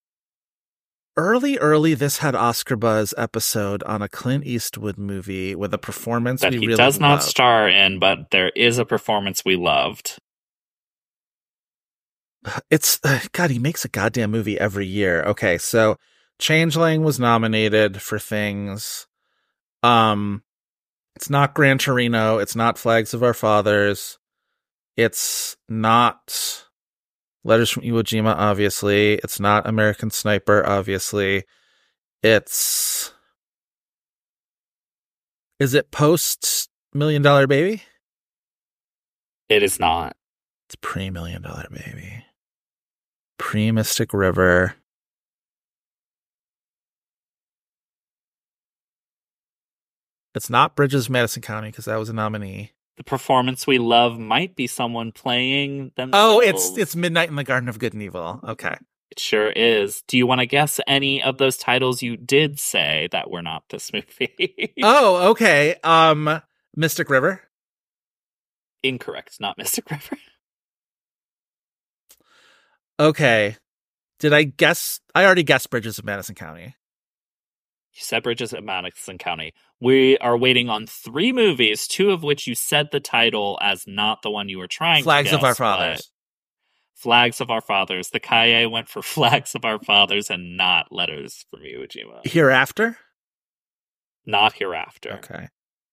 [SPEAKER 9] Early, this had Oscar buzz episode on a Clint Eastwood movie with a performance
[SPEAKER 8] That
[SPEAKER 9] we
[SPEAKER 8] he
[SPEAKER 9] really
[SPEAKER 8] does not
[SPEAKER 9] loved.
[SPEAKER 8] star in, but there is a performance we loved.
[SPEAKER 9] It's God, he makes a goddamn movie every year. Okay, so Changeling was nominated for things. It's not Gran Torino. It's not Flags of Our Fathers. It's not Letters from Iwo Jima, obviously. It's not American Sniper, obviously. Is it post $1 Million Baby?
[SPEAKER 8] It is not.
[SPEAKER 9] It's pre-$1 Million Baby. Pre-Mystic River. It's not Bridges of Madison County because that was a nominee.
[SPEAKER 8] The performance we love might be someone playing themselves.
[SPEAKER 9] Oh, it's Midnight in the Garden of Good and Evil. Okay.
[SPEAKER 8] It sure is. Do you want to guess any of those titles you did say that were not this movie?
[SPEAKER 9] Oh, okay. Mystic River.
[SPEAKER 8] Incorrect. Not Mystic River.
[SPEAKER 9] Okay. Did I guess? I already guessed Bridges of Madison County.
[SPEAKER 8] You said Bridges of Madison County. We are waiting on 3 movies, 2 of which you said the title as not the one you were trying
[SPEAKER 9] Flags
[SPEAKER 8] to guess.
[SPEAKER 9] of Our Fathers.
[SPEAKER 8] Flags of Our Fathers. The Kaye went for Flags of Our Fathers and not Letters from Iwo Jima.
[SPEAKER 9] Hereafter?
[SPEAKER 8] Not Hereafter.
[SPEAKER 9] Okay.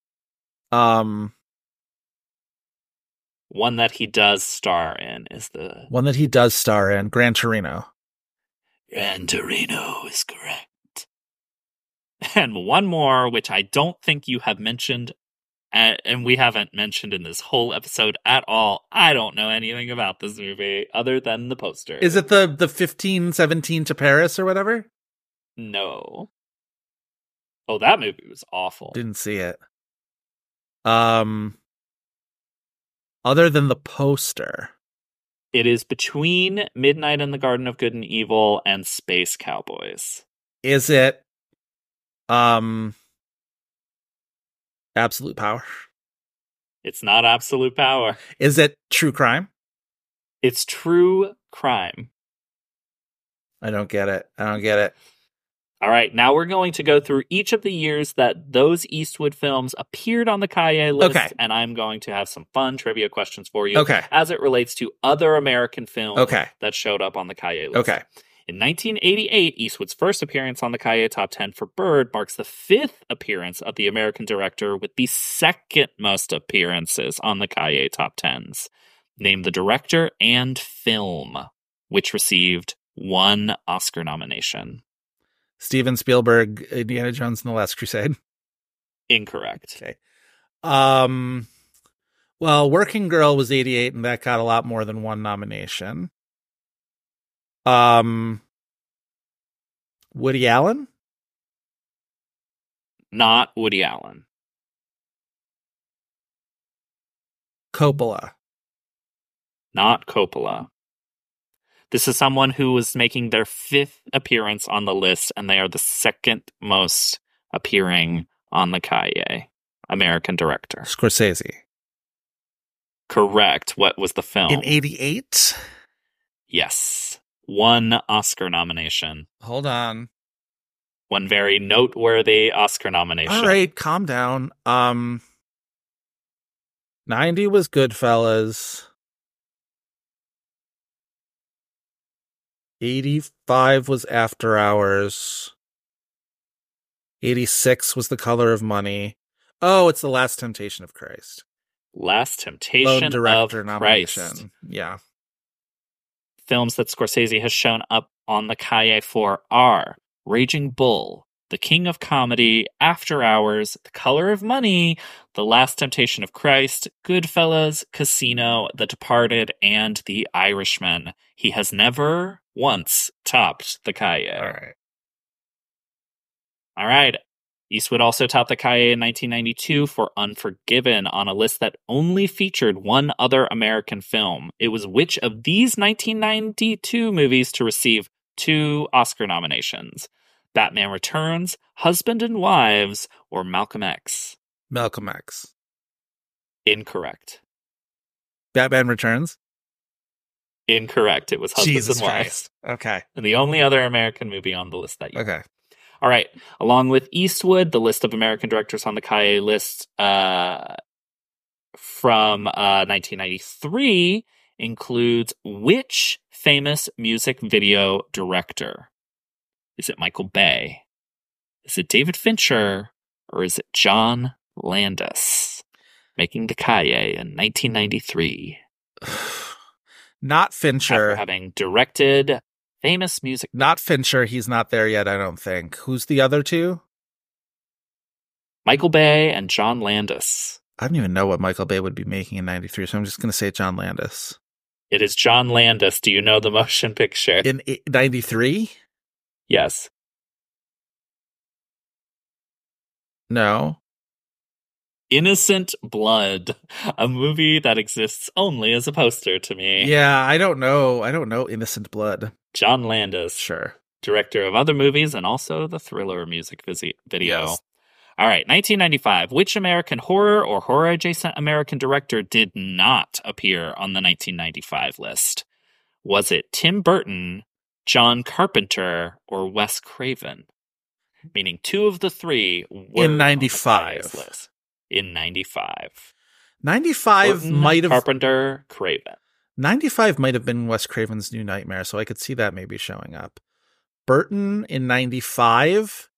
[SPEAKER 8] One that he does star in is the...
[SPEAKER 9] One that he does star in, Gran Torino.
[SPEAKER 8] Gran Torino is correct. And one more, which I don't think you have mentioned, and we haven't mentioned in this whole episode at all. I don't know anything about this movie other than the poster.
[SPEAKER 9] Is it the 1517 to Paris or whatever?
[SPEAKER 8] No. Oh, that movie was awful.
[SPEAKER 9] Didn't see it. Other than the poster.
[SPEAKER 8] It is between Midnight in the Garden of Good and Evil and Space Cowboys.
[SPEAKER 9] Is it Absolute Power?
[SPEAKER 8] It's not Absolute Power.
[SPEAKER 9] Is it True Crime?
[SPEAKER 8] It's True Crime.
[SPEAKER 9] I don't get it.
[SPEAKER 8] All right, now we're going to go through each of the years that those Eastwood films appeared on the Kaye list,
[SPEAKER 9] Okay.
[SPEAKER 8] and I'm going to have some fun trivia questions for you
[SPEAKER 9] Okay.
[SPEAKER 8] as it relates to other American films
[SPEAKER 9] Okay.
[SPEAKER 8] that showed up on the Kaye list.
[SPEAKER 9] Okay.
[SPEAKER 8] In 1988, Eastwood's first appearance on the Kaye Top 10 for Bird marks the 5th appearance of the American director with the second most appearances on the Kaye Top 10s. Name the director and film, which received 1 Oscar nomination.
[SPEAKER 9] Steven Spielberg, Indiana Jones and the Last Crusade.
[SPEAKER 8] Incorrect.
[SPEAKER 9] Okay. Well, Working Girl was 88 and that got a lot more than 1 nomination. Woody Allen?
[SPEAKER 8] Not Woody Allen.
[SPEAKER 9] Coppola.
[SPEAKER 8] Not Coppola. This is someone who was making their 5th appearance on the list, and they are the second most appearing on the Kaye. American director.
[SPEAKER 9] Scorsese.
[SPEAKER 8] Correct. What was the film?
[SPEAKER 9] In 88?
[SPEAKER 8] Yes. 1 Oscar nomination.
[SPEAKER 9] Hold on.
[SPEAKER 8] 1 very noteworthy Oscar nomination.
[SPEAKER 9] All right, calm down. 90 was Goodfellas. 85 was After Hours. 86 was The Color of Money. Oh, it's The Last Temptation of Christ.
[SPEAKER 8] Last
[SPEAKER 9] Lone
[SPEAKER 8] Temptation
[SPEAKER 9] director
[SPEAKER 8] of
[SPEAKER 9] nomination.
[SPEAKER 8] Christ.
[SPEAKER 9] Yeah.
[SPEAKER 8] Films that Scorsese has shown up on the Kaye for are Raging Bull, The King of Comedy, After Hours, The Color of Money, The Last Temptation of Christ, Goodfellas, Casino, The Departed, and The Irishman. He has never once topped the Kaye.
[SPEAKER 9] All right.
[SPEAKER 8] All right. Eastwood also topped the Kaye in 1992 for Unforgiven on a list that only featured 1 other American film. It was which of these 1992 movies to receive 2 Oscar nominations? Batman Returns, Husband and Wives, or Malcolm X?
[SPEAKER 9] Malcolm X.
[SPEAKER 8] Incorrect.
[SPEAKER 9] Batman Returns?
[SPEAKER 8] Incorrect. It was Husband
[SPEAKER 9] Jesus
[SPEAKER 8] and Wives.
[SPEAKER 9] Christ. Okay.
[SPEAKER 8] And the only other American movie on the list that year.
[SPEAKER 9] Okay.
[SPEAKER 8] All right. Along with Eastwood, the list of American directors on the Kaye list from 1993 includes which famous music video director? Is it Michael Bay? Is it David Fincher? Or is it John Landis? Making the Kaye in 1993.
[SPEAKER 9] Not Fincher.
[SPEAKER 8] After having directed famous music.
[SPEAKER 9] Not Fincher. He's not there yet, I don't think. Who's the other two?
[SPEAKER 8] Michael Bay and John Landis.
[SPEAKER 9] I don't even know what Michael Bay would be making in 93, so I'm just going to say John Landis.
[SPEAKER 8] It is John Landis. Do you know the motion picture?
[SPEAKER 9] In 93?
[SPEAKER 8] Yes.
[SPEAKER 9] No.
[SPEAKER 8] Innocent Blood, a movie that exists only as a poster to me.
[SPEAKER 9] Yeah, I don't know Innocent Blood.
[SPEAKER 8] John Landis.
[SPEAKER 9] Sure.
[SPEAKER 8] Director of other movies and also the Thriller music video.
[SPEAKER 9] Yes.
[SPEAKER 8] All right, 1995. Which American horror or horror-adjacent American director did not appear on the 1995 list? Was it Tim Burton, John Carpenter, or Wes Craven? Meaning two of the three were
[SPEAKER 9] in 95.
[SPEAKER 8] On the list. In 95.
[SPEAKER 9] 95
[SPEAKER 8] Burton,
[SPEAKER 9] might have...
[SPEAKER 8] Carpenter, Craven.
[SPEAKER 9] 95 might have been Wes Craven's New Nightmare, so I could see that maybe showing up. Burton in 95.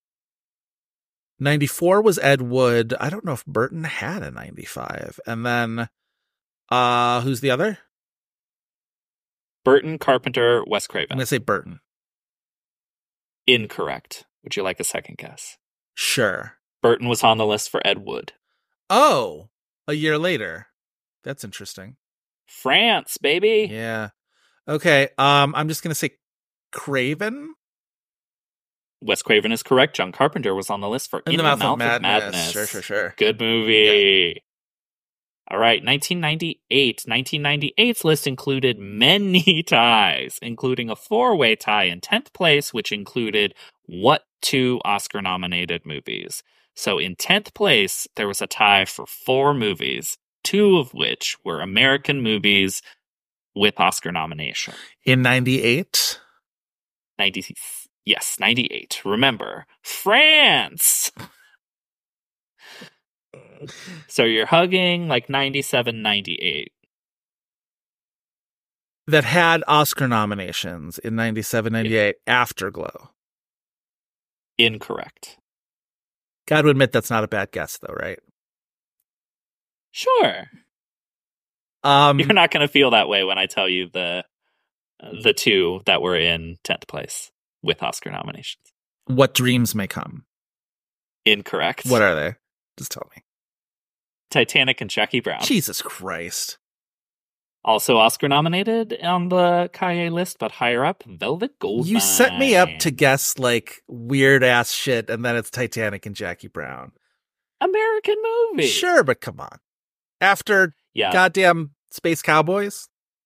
[SPEAKER 9] 94 was Ed Wood. I don't know if Burton had a 95. And then, who's the other?
[SPEAKER 8] Burton, Carpenter, Wes
[SPEAKER 9] I'm
[SPEAKER 8] Craven.
[SPEAKER 9] going to say Burton.
[SPEAKER 8] Incorrect. Would you like a second guess?
[SPEAKER 9] Sure.
[SPEAKER 8] Burton was on the list for Ed Wood.
[SPEAKER 9] Oh, a year later. That's interesting.
[SPEAKER 8] France, baby.
[SPEAKER 9] Yeah. Okay. I'm just going to say Craven.
[SPEAKER 8] Wes Craven is correct. John Carpenter was on the list for In the Mouth of Madness.
[SPEAKER 9] Sure.
[SPEAKER 8] Good movie.
[SPEAKER 9] Yeah.
[SPEAKER 8] All right, 1998. 1998's list included many ties, including a four-way tie in 10th place, which included what two Oscar-nominated movies? So in 10th place, there was a tie for four movies, two of which were American movies with Oscar nomination.
[SPEAKER 9] In 98?
[SPEAKER 8] 98. Remember, France! So you're hugging like 97, 98.
[SPEAKER 9] That had Oscar nominations in 97, 98 Afterglow.
[SPEAKER 8] Incorrect.
[SPEAKER 9] Got to admit that's not a bad guess, though, right?
[SPEAKER 8] Sure. You're not going to feel that way when I tell you the two that were in 10th place with Oscar nominations.
[SPEAKER 9] What Dreams May Come.
[SPEAKER 8] Incorrect.
[SPEAKER 9] What are they? Just tell me.
[SPEAKER 8] Titanic and Jackie Brown.
[SPEAKER 9] Jesus Christ.
[SPEAKER 8] Also Oscar nominated on the Kaye list, but higher up, Velvet Goldmine.
[SPEAKER 9] You set me up to guess like weird ass shit, and then it's Titanic and Jackie Brown.
[SPEAKER 8] American movie.
[SPEAKER 9] Sure, but come on. After goddamn Space Cowboys?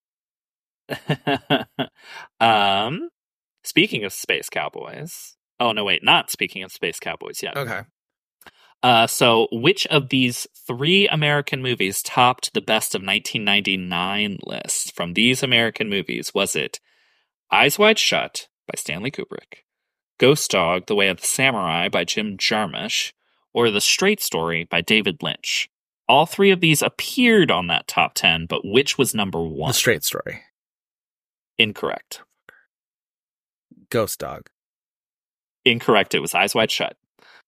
[SPEAKER 8] Speaking of Space Cowboys. Oh, no, wait, not speaking of Space Cowboys yet.
[SPEAKER 9] Okay.
[SPEAKER 8] So which of these three American movies topped the best of 1999 list from these American movies? Was it Eyes Wide Shut by Stanley Kubrick, Ghost Dog, The Way of the Samurai by Jim Jarmusch, or The Straight Story by David Lynch? All three of these appeared on that top 10, but which was number one?
[SPEAKER 9] The Straight Story.
[SPEAKER 8] Incorrect.
[SPEAKER 9] Ghost Dog.
[SPEAKER 8] Incorrect. It was Eyes Wide Shut.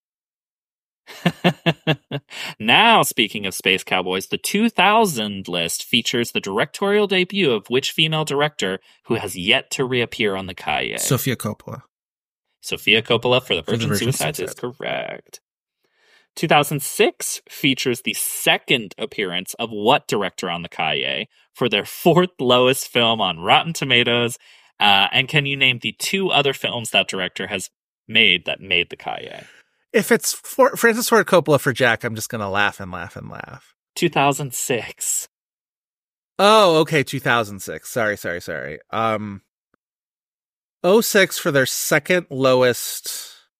[SPEAKER 8] Now, speaking of Space Cowboys, the 2000 list features the directorial debut of which female director who has yet to reappear on the Kaye?
[SPEAKER 9] Sofia Coppola.
[SPEAKER 8] Sofia Coppola for the Virgin Suicides is correct. 2006 features the second appearance of what director on the Kaye for their fourth lowest film on Rotten Tomatoes? And can you name the two other films that director has made that made the Kaye?
[SPEAKER 9] If it's Francis Ford Coppola for Jack, I'm just going to laugh and laugh and laugh.
[SPEAKER 8] 2006.
[SPEAKER 9] Oh, okay, 2006. Sorry. 06 for their second lowest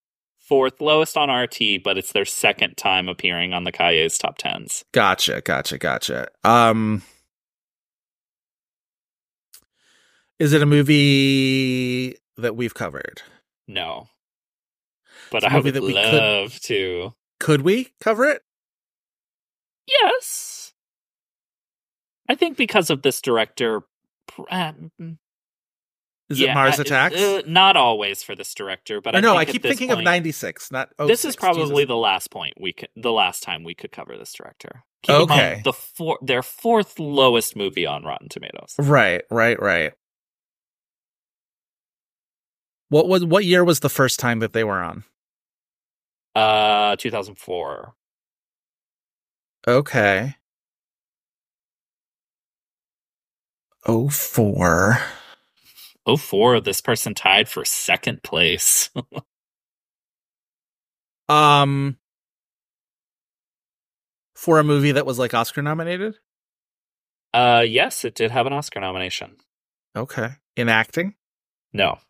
[SPEAKER 8] fourth lowest on RT, but it's their second time appearing on the Kaye's top 10s.
[SPEAKER 9] Gotcha. Is it a movie that we've covered?
[SPEAKER 8] No. But I would love to.
[SPEAKER 9] Could we cover it?
[SPEAKER 8] Yes. I think because of this director...
[SPEAKER 9] Is it Mars Attacks?
[SPEAKER 8] Not always for this director, but
[SPEAKER 9] I keep thinking of 96. Not 06,
[SPEAKER 8] this is probably
[SPEAKER 9] Jesus.
[SPEAKER 8] the last time we could cover this director. Keep in mind, their fourth lowest movie on Rotten Tomatoes.
[SPEAKER 9] Right. What year was the first time that they were on?
[SPEAKER 8] 2004.
[SPEAKER 9] Okay. 04.
[SPEAKER 8] 04, this person tied for second place.
[SPEAKER 9] For a movie that was like Oscar nominated?
[SPEAKER 8] Yes, it did have an Oscar nomination.
[SPEAKER 9] Okay. In acting?
[SPEAKER 8] No.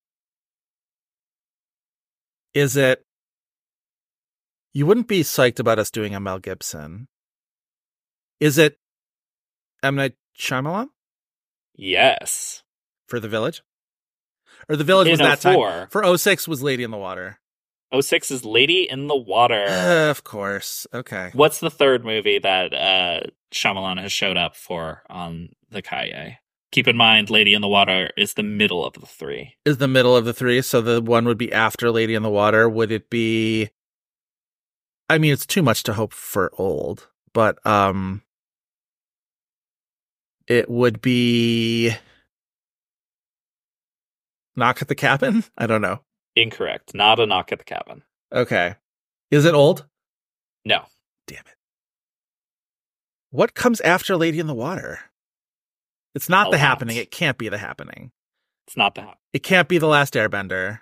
[SPEAKER 9] Is it... You wouldn't be psyched about us doing a Mel Gibson. Is it M. Night Shyamalan?
[SPEAKER 8] Yes.
[SPEAKER 9] For The Village? Or The Village was that
[SPEAKER 8] 04.
[SPEAKER 9] time? For 06 was Lady in the Water.
[SPEAKER 8] 06 is Lady in the Water.
[SPEAKER 9] Of course. Okay.
[SPEAKER 8] What's the third movie that Shyamalan has showed up for on the Kaye? Keep in mind, Lady in the Water is the middle of the three.
[SPEAKER 9] Is the middle of the three, so the one would be after Lady in the Water. Would it be... I mean, it's too much to hope for old, but it would be... Knock at the Cabin? I don't know.
[SPEAKER 8] Incorrect. Not a Knock at the Cabin.
[SPEAKER 9] Okay. Is it old?
[SPEAKER 8] No.
[SPEAKER 9] Damn it. What comes after Lady in the Water? It's not The Happening. It can't be The Happening.
[SPEAKER 8] It's not The Happening.
[SPEAKER 9] It can't be The Last Airbender.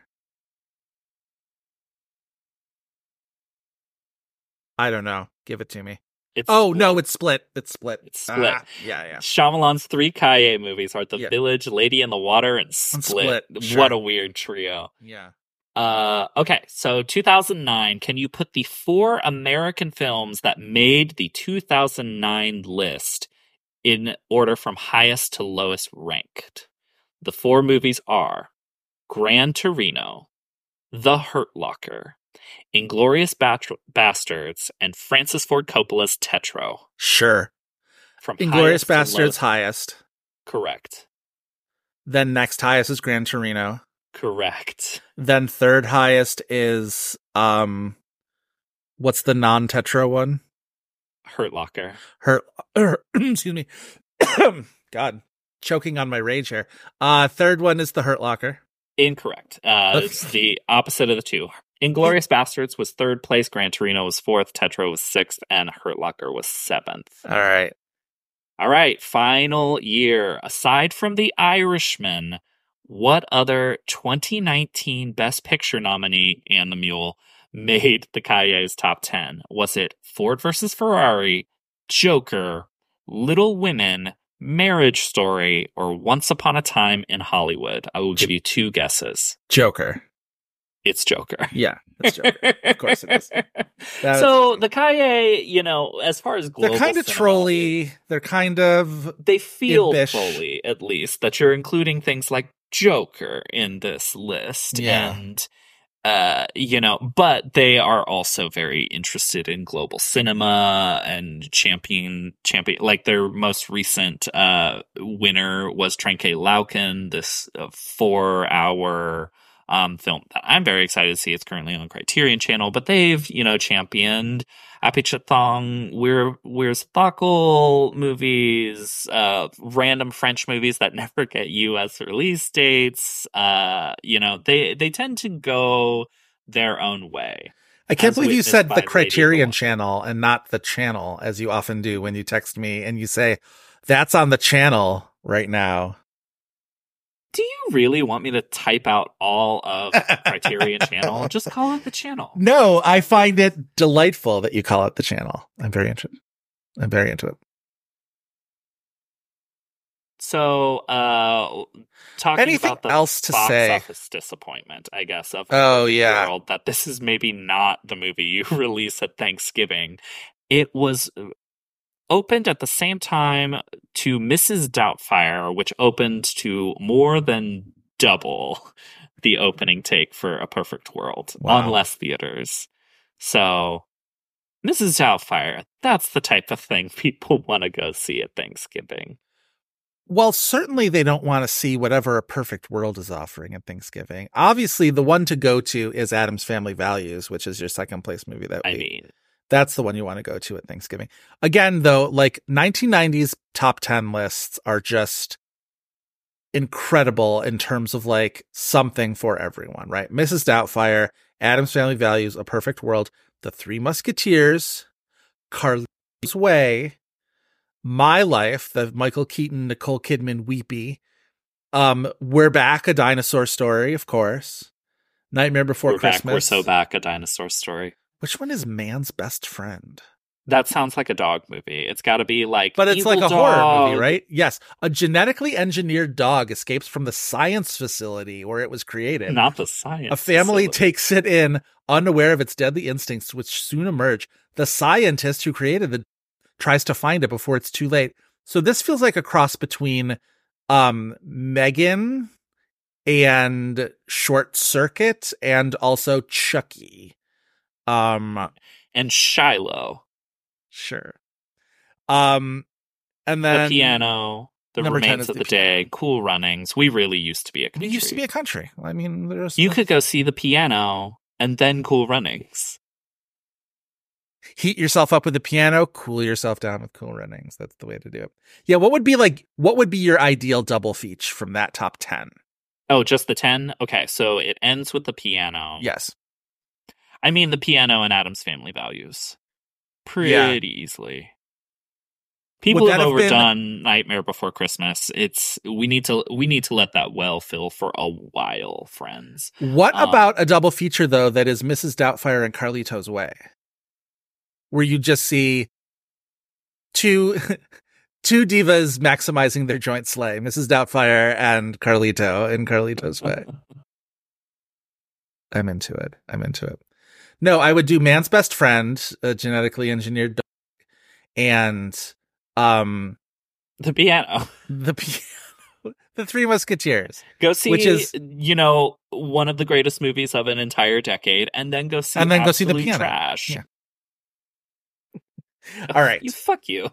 [SPEAKER 9] I don't know. Give it to me. No, it's Split. It's Split. Yeah.
[SPEAKER 8] Shyamalan's three Kaye movies are The Village, Lady in the Water, and Split.
[SPEAKER 9] Sure.
[SPEAKER 8] What a weird trio.
[SPEAKER 9] Yeah.
[SPEAKER 8] Okay, so 2009, can you put the 4 American films that made the 2009 list in order from highest to lowest ranked? The 4 movies are Gran Torino, The Hurt Locker, Inglourious Bastards, and Francis Ford Coppola's Tetro.
[SPEAKER 9] Sure.
[SPEAKER 8] From
[SPEAKER 9] Inglourious Bastards highest.
[SPEAKER 8] Correct.
[SPEAKER 9] Then next highest is Gran Torino.
[SPEAKER 8] Correct.
[SPEAKER 9] Then third highest is what's the non-Tetro one?
[SPEAKER 8] Hurt Locker.
[SPEAKER 9] Excuse me. God, choking on my rage here. Third one is The Hurt Locker.
[SPEAKER 8] Incorrect. It's the opposite of the two. Inglourious Bastards was third place, Gran Torino was fourth, Tetro was sixth, and Hurt Locker was seventh.
[SPEAKER 9] All
[SPEAKER 8] right, final year. Aside from The Irishman, what other 2019 Best Picture nominee, and The Mule, made the Kaye's top 10? Was it Ford vs. Ferrari, Joker, Little Women, Marriage Story, or Once Upon a Time in Hollywood? I will give you 2 guesses.
[SPEAKER 9] Joker.
[SPEAKER 8] It's Joker.
[SPEAKER 9] Yeah, it's Joker. Of course it is.
[SPEAKER 8] So the Kaye, as far as global,
[SPEAKER 9] they're kind of trolly. They're kind of
[SPEAKER 8] they feel
[SPEAKER 9] imbish.
[SPEAKER 8] trolly, at least, that you're including things like Joker in this list, and but they are also very interested in global cinema and champion. Like their most recent winner was Trenke Lauken, this 4-hour. Film that I'm very excited to see. It's currently on Criterion Channel, but they've, championed Apichatong, Weir's Thakel movies, random French movies that never get US release dates. They tend to go their own way.
[SPEAKER 9] I can't believe you said the Criterion Channel and not the channel, as you often do when you text me and you say, that's on the channel right now.
[SPEAKER 8] Do you really want me to type out all of Criterion Channel? Just call it the channel.
[SPEAKER 9] No, I find it delightful that you call it the channel. I'm very into it.
[SPEAKER 8] So, talking
[SPEAKER 9] Anything
[SPEAKER 8] about the
[SPEAKER 9] else to
[SPEAKER 8] box
[SPEAKER 9] say?
[SPEAKER 8] office disappointment, I guess, of
[SPEAKER 9] Oh,
[SPEAKER 8] the
[SPEAKER 9] yeah.
[SPEAKER 8] world, that this is maybe not the movie you release at Thanksgiving. It was opened at the same time to Mrs. Doubtfire, which opened to more than double the opening take for A Perfect World on less theaters. So, Mrs. Doubtfire, that's the type of thing people want to go see at Thanksgiving.
[SPEAKER 9] Well, certainly they don't want to see whatever A Perfect World is offering at Thanksgiving. Obviously, the one to go to is Addams Family Values, which is your second place movie that week. That's the one you want to go to at Thanksgiving. Again, though, like 1990s top 10 lists are just incredible in terms of like something for everyone, right? Mrs. Doubtfire, Addams Family Values, A Perfect World, The Three Musketeers, Carlito's Way, My Life, the Michael Keaton, Nicole Kidman weepy. We're Back, A Dinosaur Story, of course. Nightmare Before Christmas.
[SPEAKER 8] We're So Back, A Dinosaur Story.
[SPEAKER 9] Which one is Man's Best Friend?
[SPEAKER 8] That sounds like a dog movie. It's got to be like,
[SPEAKER 9] but it's
[SPEAKER 8] Evil
[SPEAKER 9] like a
[SPEAKER 8] Dog.
[SPEAKER 9] horror movie, right? Yes. A genetically engineered dog escapes from the science facility where it was created.
[SPEAKER 8] Not the science.
[SPEAKER 9] A family
[SPEAKER 8] facility.
[SPEAKER 9] takes it in, unaware of its deadly instincts, which soon emerge. The scientist who created it tries to find it before it's too late. So this feels like a cross between Megan and Short Circuit and also Chucky.
[SPEAKER 8] And Shiloh.
[SPEAKER 9] Sure. And then
[SPEAKER 8] The Piano, The
[SPEAKER 9] number 10
[SPEAKER 8] Remains
[SPEAKER 9] is
[SPEAKER 8] of
[SPEAKER 9] The
[SPEAKER 8] the Day, Cool Runnings. We really used to be a country.
[SPEAKER 9] we used to be a country. I mean,
[SPEAKER 8] You could go see The Piano and then Cool Runnings.
[SPEAKER 9] Heat yourself up with the piano, cool yourself down with Cool Runnings. That's the way to do it. Yeah, what would be your ideal double feature from that top 10?
[SPEAKER 8] Oh, just the 10? Okay, so it ends with The Piano.
[SPEAKER 9] Yes.
[SPEAKER 8] I mean, The Piano and Addams Family Values. Pretty easily. People
[SPEAKER 9] Would
[SPEAKER 8] have
[SPEAKER 9] that have been-
[SPEAKER 8] overdone Nightmare Before Christmas. We need to let that well fill for a while, friends.
[SPEAKER 9] What about a double feature though that is Mrs. Doubtfire and Carlito's Way? Where you just see two divas maximizing their joint sleigh, Mrs. Doubtfire and Carlito in Carlito's Way. I'm into it. No, I would do Man's Best Friend, a genetically engineered dog, and
[SPEAKER 8] The Piano.
[SPEAKER 9] the piano, The Three Musketeers.
[SPEAKER 8] Go see,
[SPEAKER 9] which is
[SPEAKER 8] one of the greatest movies of an entire decade, and then go see
[SPEAKER 9] The
[SPEAKER 8] absolute
[SPEAKER 9] Piano.
[SPEAKER 8] trash.
[SPEAKER 9] Yeah. All right.
[SPEAKER 8] Fuck you.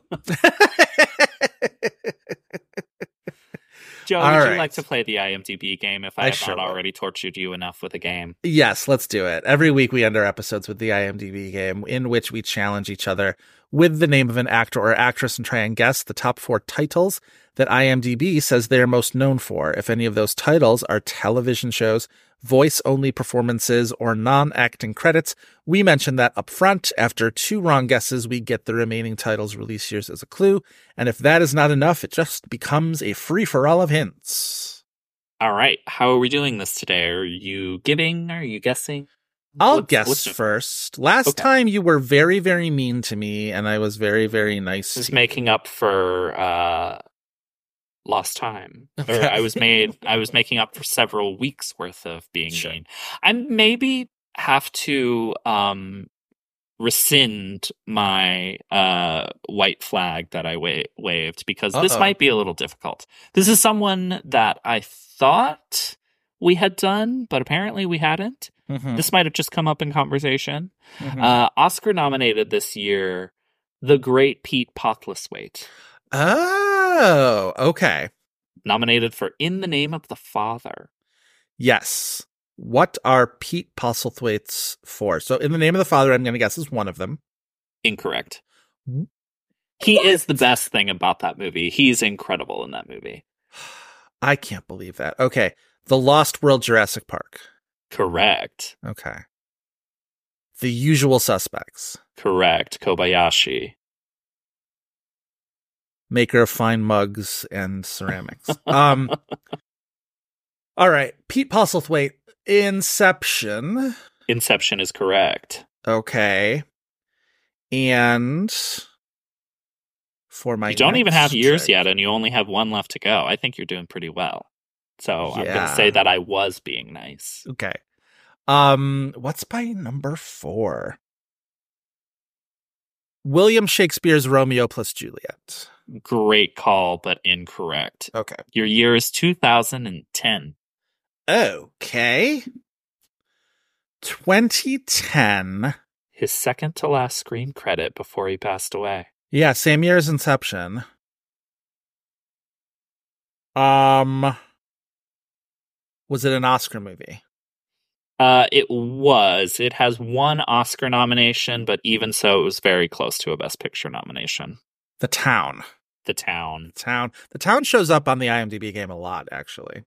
[SPEAKER 8] Joe,
[SPEAKER 9] All
[SPEAKER 8] would
[SPEAKER 9] right.
[SPEAKER 8] you like to play the IMDb game if I have
[SPEAKER 9] sure
[SPEAKER 8] not
[SPEAKER 9] will.
[SPEAKER 8] already tortured you enough with a game?
[SPEAKER 9] Yes, let's do it. Every week we end our episodes with the IMDb game, in which we challenge each other with the name of an actor or actress and try and guess the top 4 titles that IMDb says they are most known for. If any of those titles are television shows, voice-only performances, or non-acting credits, we mention that up front. After 2 wrong guesses, we get the remaining titles' release years as a clue. And if that is not enough, it just becomes a free-for-all of hints.
[SPEAKER 8] All right. How are we doing this today? Are you giving? Are you guessing?
[SPEAKER 9] I'll
[SPEAKER 8] What's
[SPEAKER 9] guess
[SPEAKER 8] your-
[SPEAKER 9] first. Last time you were very, very mean to me, and I was very, very nice
[SPEAKER 8] This is
[SPEAKER 9] to you.
[SPEAKER 8] making up for lost time. Or I was making up for several weeks worth of being
[SPEAKER 9] Sure.
[SPEAKER 8] mean. I maybe have to rescind my white flag that I waved because this
[SPEAKER 9] Uh-oh.
[SPEAKER 8] might be a little difficult. This is someone that I thought we had done, but apparently we hadn't.
[SPEAKER 9] Mhm.
[SPEAKER 8] This might have just come up in conversation.
[SPEAKER 9] Mhm.
[SPEAKER 8] Oscar nominated this year, the great Pete Postlethwaite.
[SPEAKER 9] Oh, okay.
[SPEAKER 8] Nominated for In the Name of the Father.
[SPEAKER 9] Yes. What are Pete Postlethwaite's for? So, In the Name of the Father, I'm going to guess is one of them.
[SPEAKER 8] Incorrect. He is the best thing about that movie. He's incredible in that movie.
[SPEAKER 9] I can't believe that. Okay. The Lost World Jurassic Park.
[SPEAKER 8] Correct.
[SPEAKER 9] Okay. The Usual Suspects.
[SPEAKER 8] Correct. Kobayashi.
[SPEAKER 9] Maker of fine mugs and ceramics. All right. Pete Postlethwaite. Inception.
[SPEAKER 8] Inception is correct.
[SPEAKER 9] Okay. And for my
[SPEAKER 8] You don't even have
[SPEAKER 9] next
[SPEAKER 8] years
[SPEAKER 9] check.
[SPEAKER 8] yet, and you only have one left to go. I think you're doing pretty well. So I'm going
[SPEAKER 9] Yeah.
[SPEAKER 8] to say that I was being nice.
[SPEAKER 9] Okay. What's by number 4? William Shakespeare's Romeo plus Juliet.
[SPEAKER 8] Great call, but incorrect.
[SPEAKER 9] Okay.
[SPEAKER 8] Your year is 2010.
[SPEAKER 9] Okay. 2010.
[SPEAKER 8] His second to last screen credit before he passed away.
[SPEAKER 9] Yeah, same year as Inception. Was it an Oscar movie?
[SPEAKER 8] It was. It has one Oscar nomination, but even so, it was very close to a Best Picture nomination.
[SPEAKER 9] The Town.
[SPEAKER 8] The Town.
[SPEAKER 9] The Town shows up on the IMDb game a lot, actually.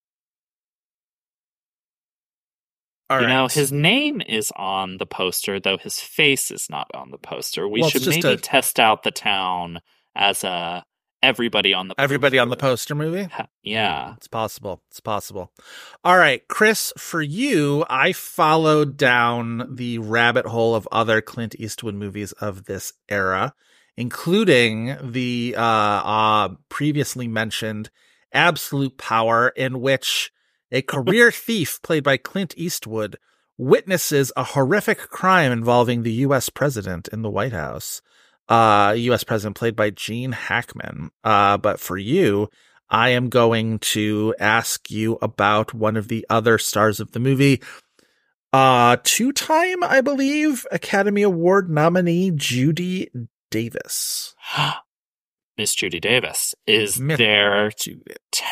[SPEAKER 9] All
[SPEAKER 8] you
[SPEAKER 9] right.
[SPEAKER 8] know, his name is on the poster, though his face is not on the poster. We
[SPEAKER 9] Well,
[SPEAKER 8] should
[SPEAKER 9] it's just
[SPEAKER 8] maybe test out The Town as a everybody on the
[SPEAKER 9] poster movie?
[SPEAKER 8] Yeah.
[SPEAKER 9] It's possible. All right, Chris, for you, I followed down the rabbit hole of other Clint Eastwood movies of this era, including the previously mentioned Absolute Power, in which a career thief played by Clint Eastwood witnesses a horrific crime involving the U.S. president in the White House. U.S. president played by Gene Hackman. But for you, I am going to ask you about one of the other stars of the movie. 2-time, I believe, Academy Award nominee Judy Davis.
[SPEAKER 8] Miss Judy Davis. Is
[SPEAKER 9] Miss
[SPEAKER 8] there
[SPEAKER 9] Judy.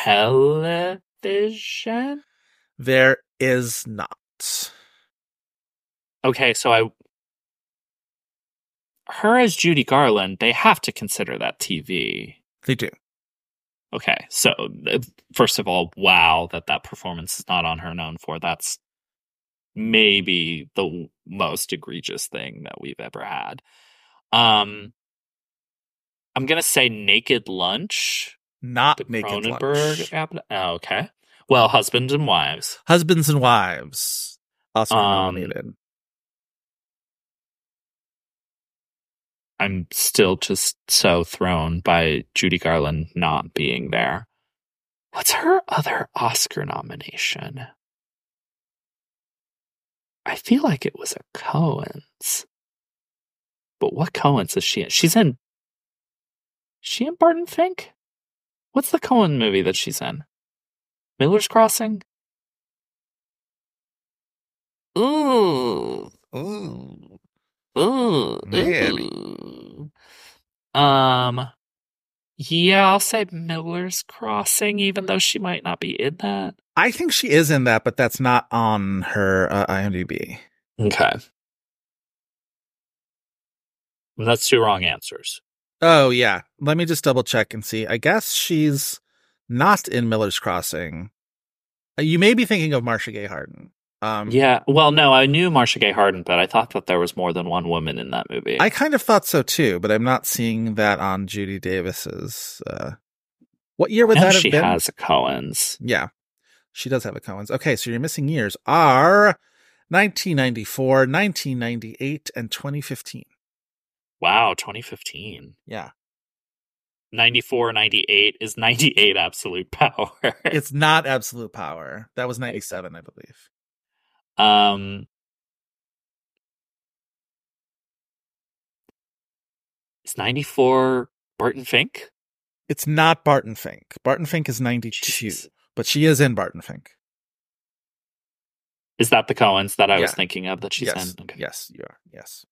[SPEAKER 8] television?
[SPEAKER 9] There is not.
[SPEAKER 8] Okay, so her as Judy Garland, they have to consider that TV.
[SPEAKER 9] They do.
[SPEAKER 8] Okay, so first of all, wow, that performance is not on her known for. That's maybe the most egregious thing that we've ever had. I'm gonna say Naked Lunch.
[SPEAKER 9] Not
[SPEAKER 8] The
[SPEAKER 9] Naked
[SPEAKER 8] Cronenberg.
[SPEAKER 9] Lunch.
[SPEAKER 8] Oh, okay. Well, Husbands and Wives.
[SPEAKER 9] Husbands and Wives. Oscar nominated.
[SPEAKER 8] I'm still just so thrown by Judy Garland not being there. What's her other Oscar nomination? I feel like it was a Coen's. But what Coen's is she in? Is she in Barton Fink? What's the Coen movie that she's in? Miller's Crossing? Ooh.
[SPEAKER 9] Ooh.
[SPEAKER 8] Ooh.
[SPEAKER 9] Really?
[SPEAKER 8] Ooh. Yeah, I'll say Miller's Crossing, even though she might not be in that.
[SPEAKER 9] I think she is in that, but that's not on her IMDb.
[SPEAKER 8] Okay. That's 2 wrong answers.
[SPEAKER 9] Oh, yeah. Let me just double check and see. I guess she's not in Miller's Crossing. You may be thinking of Marcia Gay Harden.
[SPEAKER 8] Yeah. Well, no, I knew Marcia Gay Harden, but I thought that there was more than one woman in that movie.
[SPEAKER 9] I kind of thought so too, but I'm not seeing that on Judy Davis's. What year would that have
[SPEAKER 8] she
[SPEAKER 9] been?
[SPEAKER 8] has a Coen's.
[SPEAKER 9] Yeah, she does have a Coen's. Okay, so your missing years are 1994, 1998, and 2015.
[SPEAKER 8] Wow, 2015.
[SPEAKER 9] Yeah.
[SPEAKER 8] 94, 98 is 98 Absolute Power.
[SPEAKER 9] It's not Absolute Power. That was 97, I believe.
[SPEAKER 8] Is 94 Barton Fink?
[SPEAKER 9] It's not Barton Fink. Barton Fink is 92,
[SPEAKER 8] Jeez.
[SPEAKER 9] but she is in Barton Fink.
[SPEAKER 8] Is that the Coen's that I was
[SPEAKER 9] Yeah.
[SPEAKER 8] thinking of that she's
[SPEAKER 9] Yes.
[SPEAKER 8] in? Okay.
[SPEAKER 9] Yes, you are. Yes.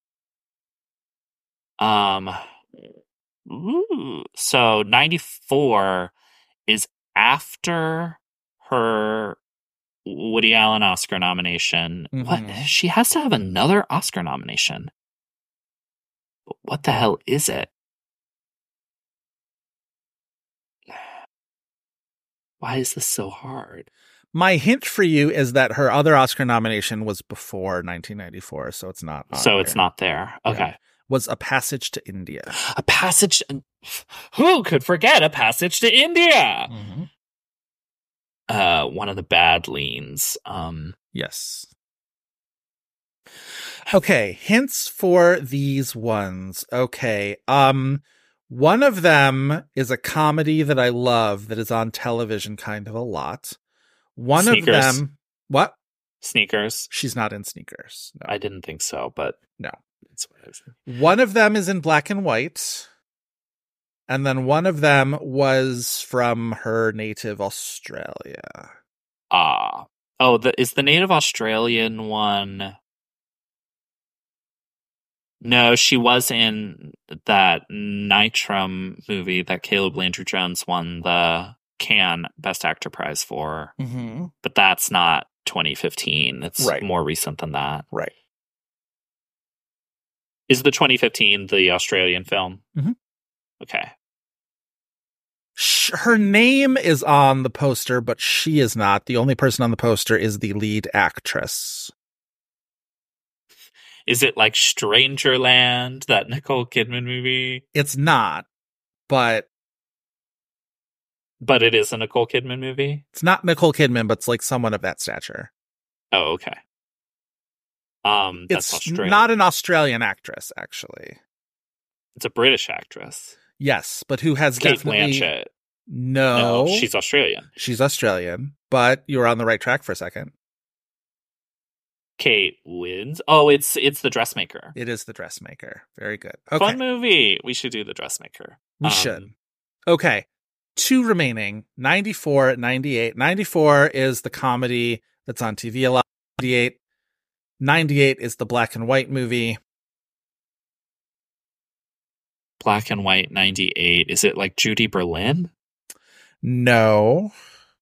[SPEAKER 8] So 94 is after her Woody Allen Oscar nomination.
[SPEAKER 9] Mhm.
[SPEAKER 8] What? She has to have another Oscar nomination. But what the hell is it? Why is this so hard?
[SPEAKER 9] My hint for you is that her other Oscar nomination was before 1994, so it's not.
[SPEAKER 8] So it's not there. Okay.
[SPEAKER 9] Was A Passage to India.
[SPEAKER 8] A Passage. Who could forget A Passage to India? One of the bad leans.
[SPEAKER 9] Yes. Okay, hints for these ones. Okay. One of them is a comedy that I love that is on television kind of a lot. One
[SPEAKER 8] Sneakers.
[SPEAKER 9] of them... What?
[SPEAKER 8] Sneakers.
[SPEAKER 9] She's not in Sneakers. No.
[SPEAKER 8] I didn't think so, but
[SPEAKER 9] No.
[SPEAKER 8] that's what I was thinking.
[SPEAKER 9] One of them is in black and white. And then one of them was from her native Australia.
[SPEAKER 8] Is the native Australian one? No, she was in that Nitram movie that Caleb Landry Jones won the Cannes Best Actor prize for.
[SPEAKER 9] Mm-hmm.
[SPEAKER 8] But that's not 2015. It's
[SPEAKER 9] Right.
[SPEAKER 8] more recent than that.
[SPEAKER 9] Right.
[SPEAKER 8] Is the 2015 the Australian film?
[SPEAKER 9] Mhm.
[SPEAKER 8] Okay.
[SPEAKER 9] Her name is on the poster, but she is not. The only person on the poster is the lead actress.
[SPEAKER 8] Is it like Strangerland, that Nicole Kidman movie?
[SPEAKER 9] It's not, but
[SPEAKER 8] But it is a Nicole Kidman movie?
[SPEAKER 9] it's not Nicole Kidman, but it's like someone of that stature.
[SPEAKER 8] Oh, okay. That's
[SPEAKER 9] It's
[SPEAKER 8] Australian.
[SPEAKER 9] not an Australian actress, actually.
[SPEAKER 8] It's a British actress.
[SPEAKER 9] Yes, but who has
[SPEAKER 8] Kate
[SPEAKER 9] definitely...
[SPEAKER 8] Blanchett.
[SPEAKER 9] No,
[SPEAKER 8] she's Australian.
[SPEAKER 9] she's Australian, but you were on the right track for a second.
[SPEAKER 8] Kate wins. Oh, it's the Dressmaker.
[SPEAKER 9] It is The Dressmaker. Very good. Okay,
[SPEAKER 8] Fun movie. We should do the Dressmaker.
[SPEAKER 9] we should. Okay, 2 remaining, 94, 98. 94 is the comedy that's on TV a lot. 98 is the black and white movie.
[SPEAKER 8] Black and White 98. Is it like Judy Berlin?
[SPEAKER 9] No.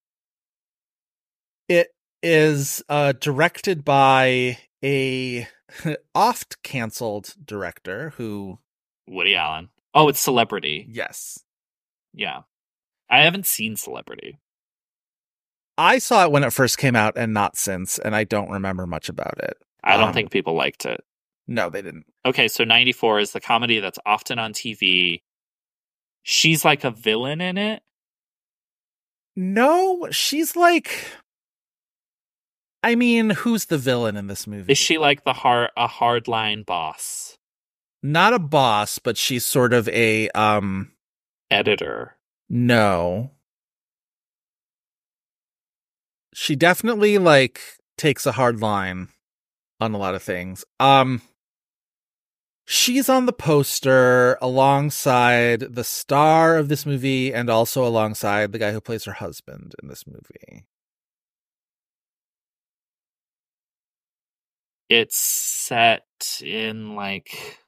[SPEAKER 9] It is directed by a oft canceled director who...
[SPEAKER 8] Woody Allen. Oh, it's Celebrity.
[SPEAKER 9] Yes.
[SPEAKER 8] Yeah. I haven't seen Celebrity.
[SPEAKER 9] I saw it when it first came out and not since, and I don't remember much about it.
[SPEAKER 8] I don't think people liked it.
[SPEAKER 9] No, they didn't.
[SPEAKER 8] Okay, so 94 is the comedy that's often on TV. She's like a villain in it.
[SPEAKER 9] No, she's like... I mean, who's the villain in this movie?
[SPEAKER 8] Is she like a hardline boss?
[SPEAKER 9] Not a boss, but she's sort of a,
[SPEAKER 8] Editor.
[SPEAKER 9] No. She definitely, like, takes a hard line on a lot of things. She's on the poster alongside the star of this movie and also alongside the guy who plays her husband in this movie.
[SPEAKER 8] It's set in like...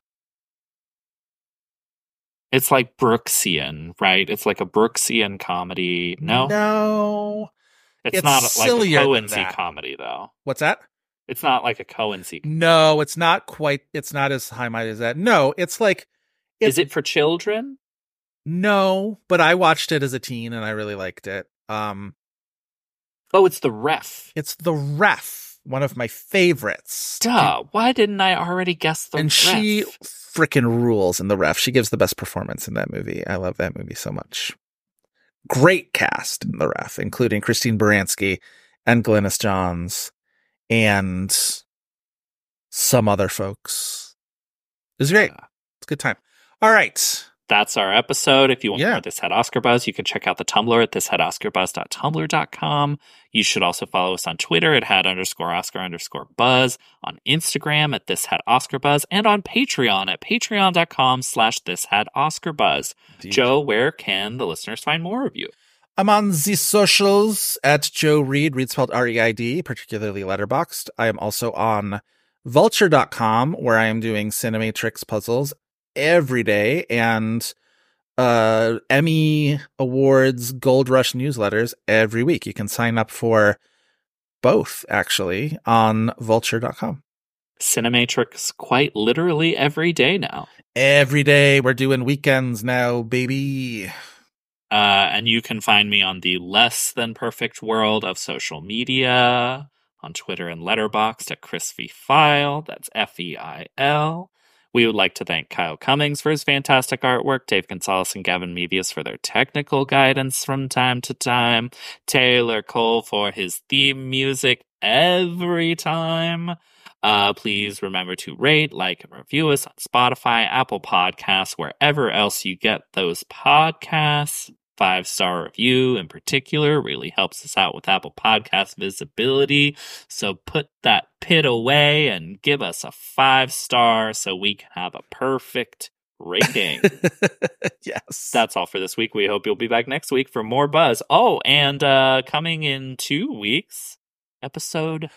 [SPEAKER 8] It's like Brooksian, right? It's like a Brooksian comedy. No?
[SPEAKER 9] No.
[SPEAKER 8] It's not like a
[SPEAKER 9] sillier than
[SPEAKER 8] Coen-y
[SPEAKER 9] that.
[SPEAKER 8] comedy, though.
[SPEAKER 9] What's that?
[SPEAKER 8] It's not like a Coen-y.
[SPEAKER 9] No, it's not quite, it's not as high-minded as that. No, it's like...
[SPEAKER 8] Is it for children?
[SPEAKER 9] No, but I watched it as a teen and I really liked it.
[SPEAKER 8] Oh, it's The Ref.
[SPEAKER 9] It's The Ref, one of my favorites.
[SPEAKER 8] Duh, why didn't I already guess The
[SPEAKER 9] And
[SPEAKER 8] Ref?
[SPEAKER 9] she freaking rules in The Ref. She gives the best performance in that movie. I love that movie so much. Great cast in The Ref, including Christine Baranski and Glynis Johns and some other folks. It was great. It's a good time. All right.
[SPEAKER 8] That's our episode. If you want
[SPEAKER 9] Yeah.
[SPEAKER 8] more This Had Oscar Buzz, you can check out the Tumblr at thishadoscarbuzz.tumblr.com. You should also follow us on Twitter at had_Oscar_buzz, on Instagram at thishadoscarbuzz, and on Patreon at patreon.com/thishadoscarbuzz. Joe, where can the listeners find more of you?
[SPEAKER 9] I'm on the socials at Joe Reid, Reid spelled R-E-I-D, particularly Letterboxd. I am also on vulture.com, where I am doing Cinematrix puzzles every day and Emmy Awards Gold Rush newsletters every week. You can sign up for both, actually, on vulture.com.
[SPEAKER 8] Cinematrix quite literally every day now.
[SPEAKER 9] Every day. We're doing weekends now, baby.
[SPEAKER 8] And you can find me on the less than perfect world of social media, on Twitter and Letterboxd at Chris V. File. That's Feil. We would like to thank Kyle Cummings for his fantastic artwork, Dave Gonzalez and Gavin Mevius for their technical guidance from time to time, Taylor Cole for his theme music every time. Please remember to rate, like, and review us on Spotify, Apple Podcasts, wherever else you get those podcasts. 5-star review in particular really helps us out with Apple Podcast visibility. So put that pit away and give us a 5-star so we can have a perfect rating.
[SPEAKER 9] Yes.
[SPEAKER 8] That's all for this week. We hope you'll be back next week for more buzz. Oh, and coming in 2 weeks, episode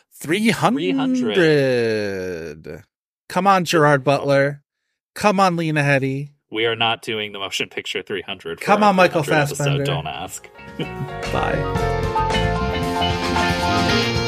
[SPEAKER 9] 300. Come on, Gerard Butler. Come on, Lena Headey.
[SPEAKER 8] We are not doing the motion picture 300.
[SPEAKER 9] Come on, Michael Fassbender.
[SPEAKER 8] Episode. Don't ask.
[SPEAKER 9] Bye.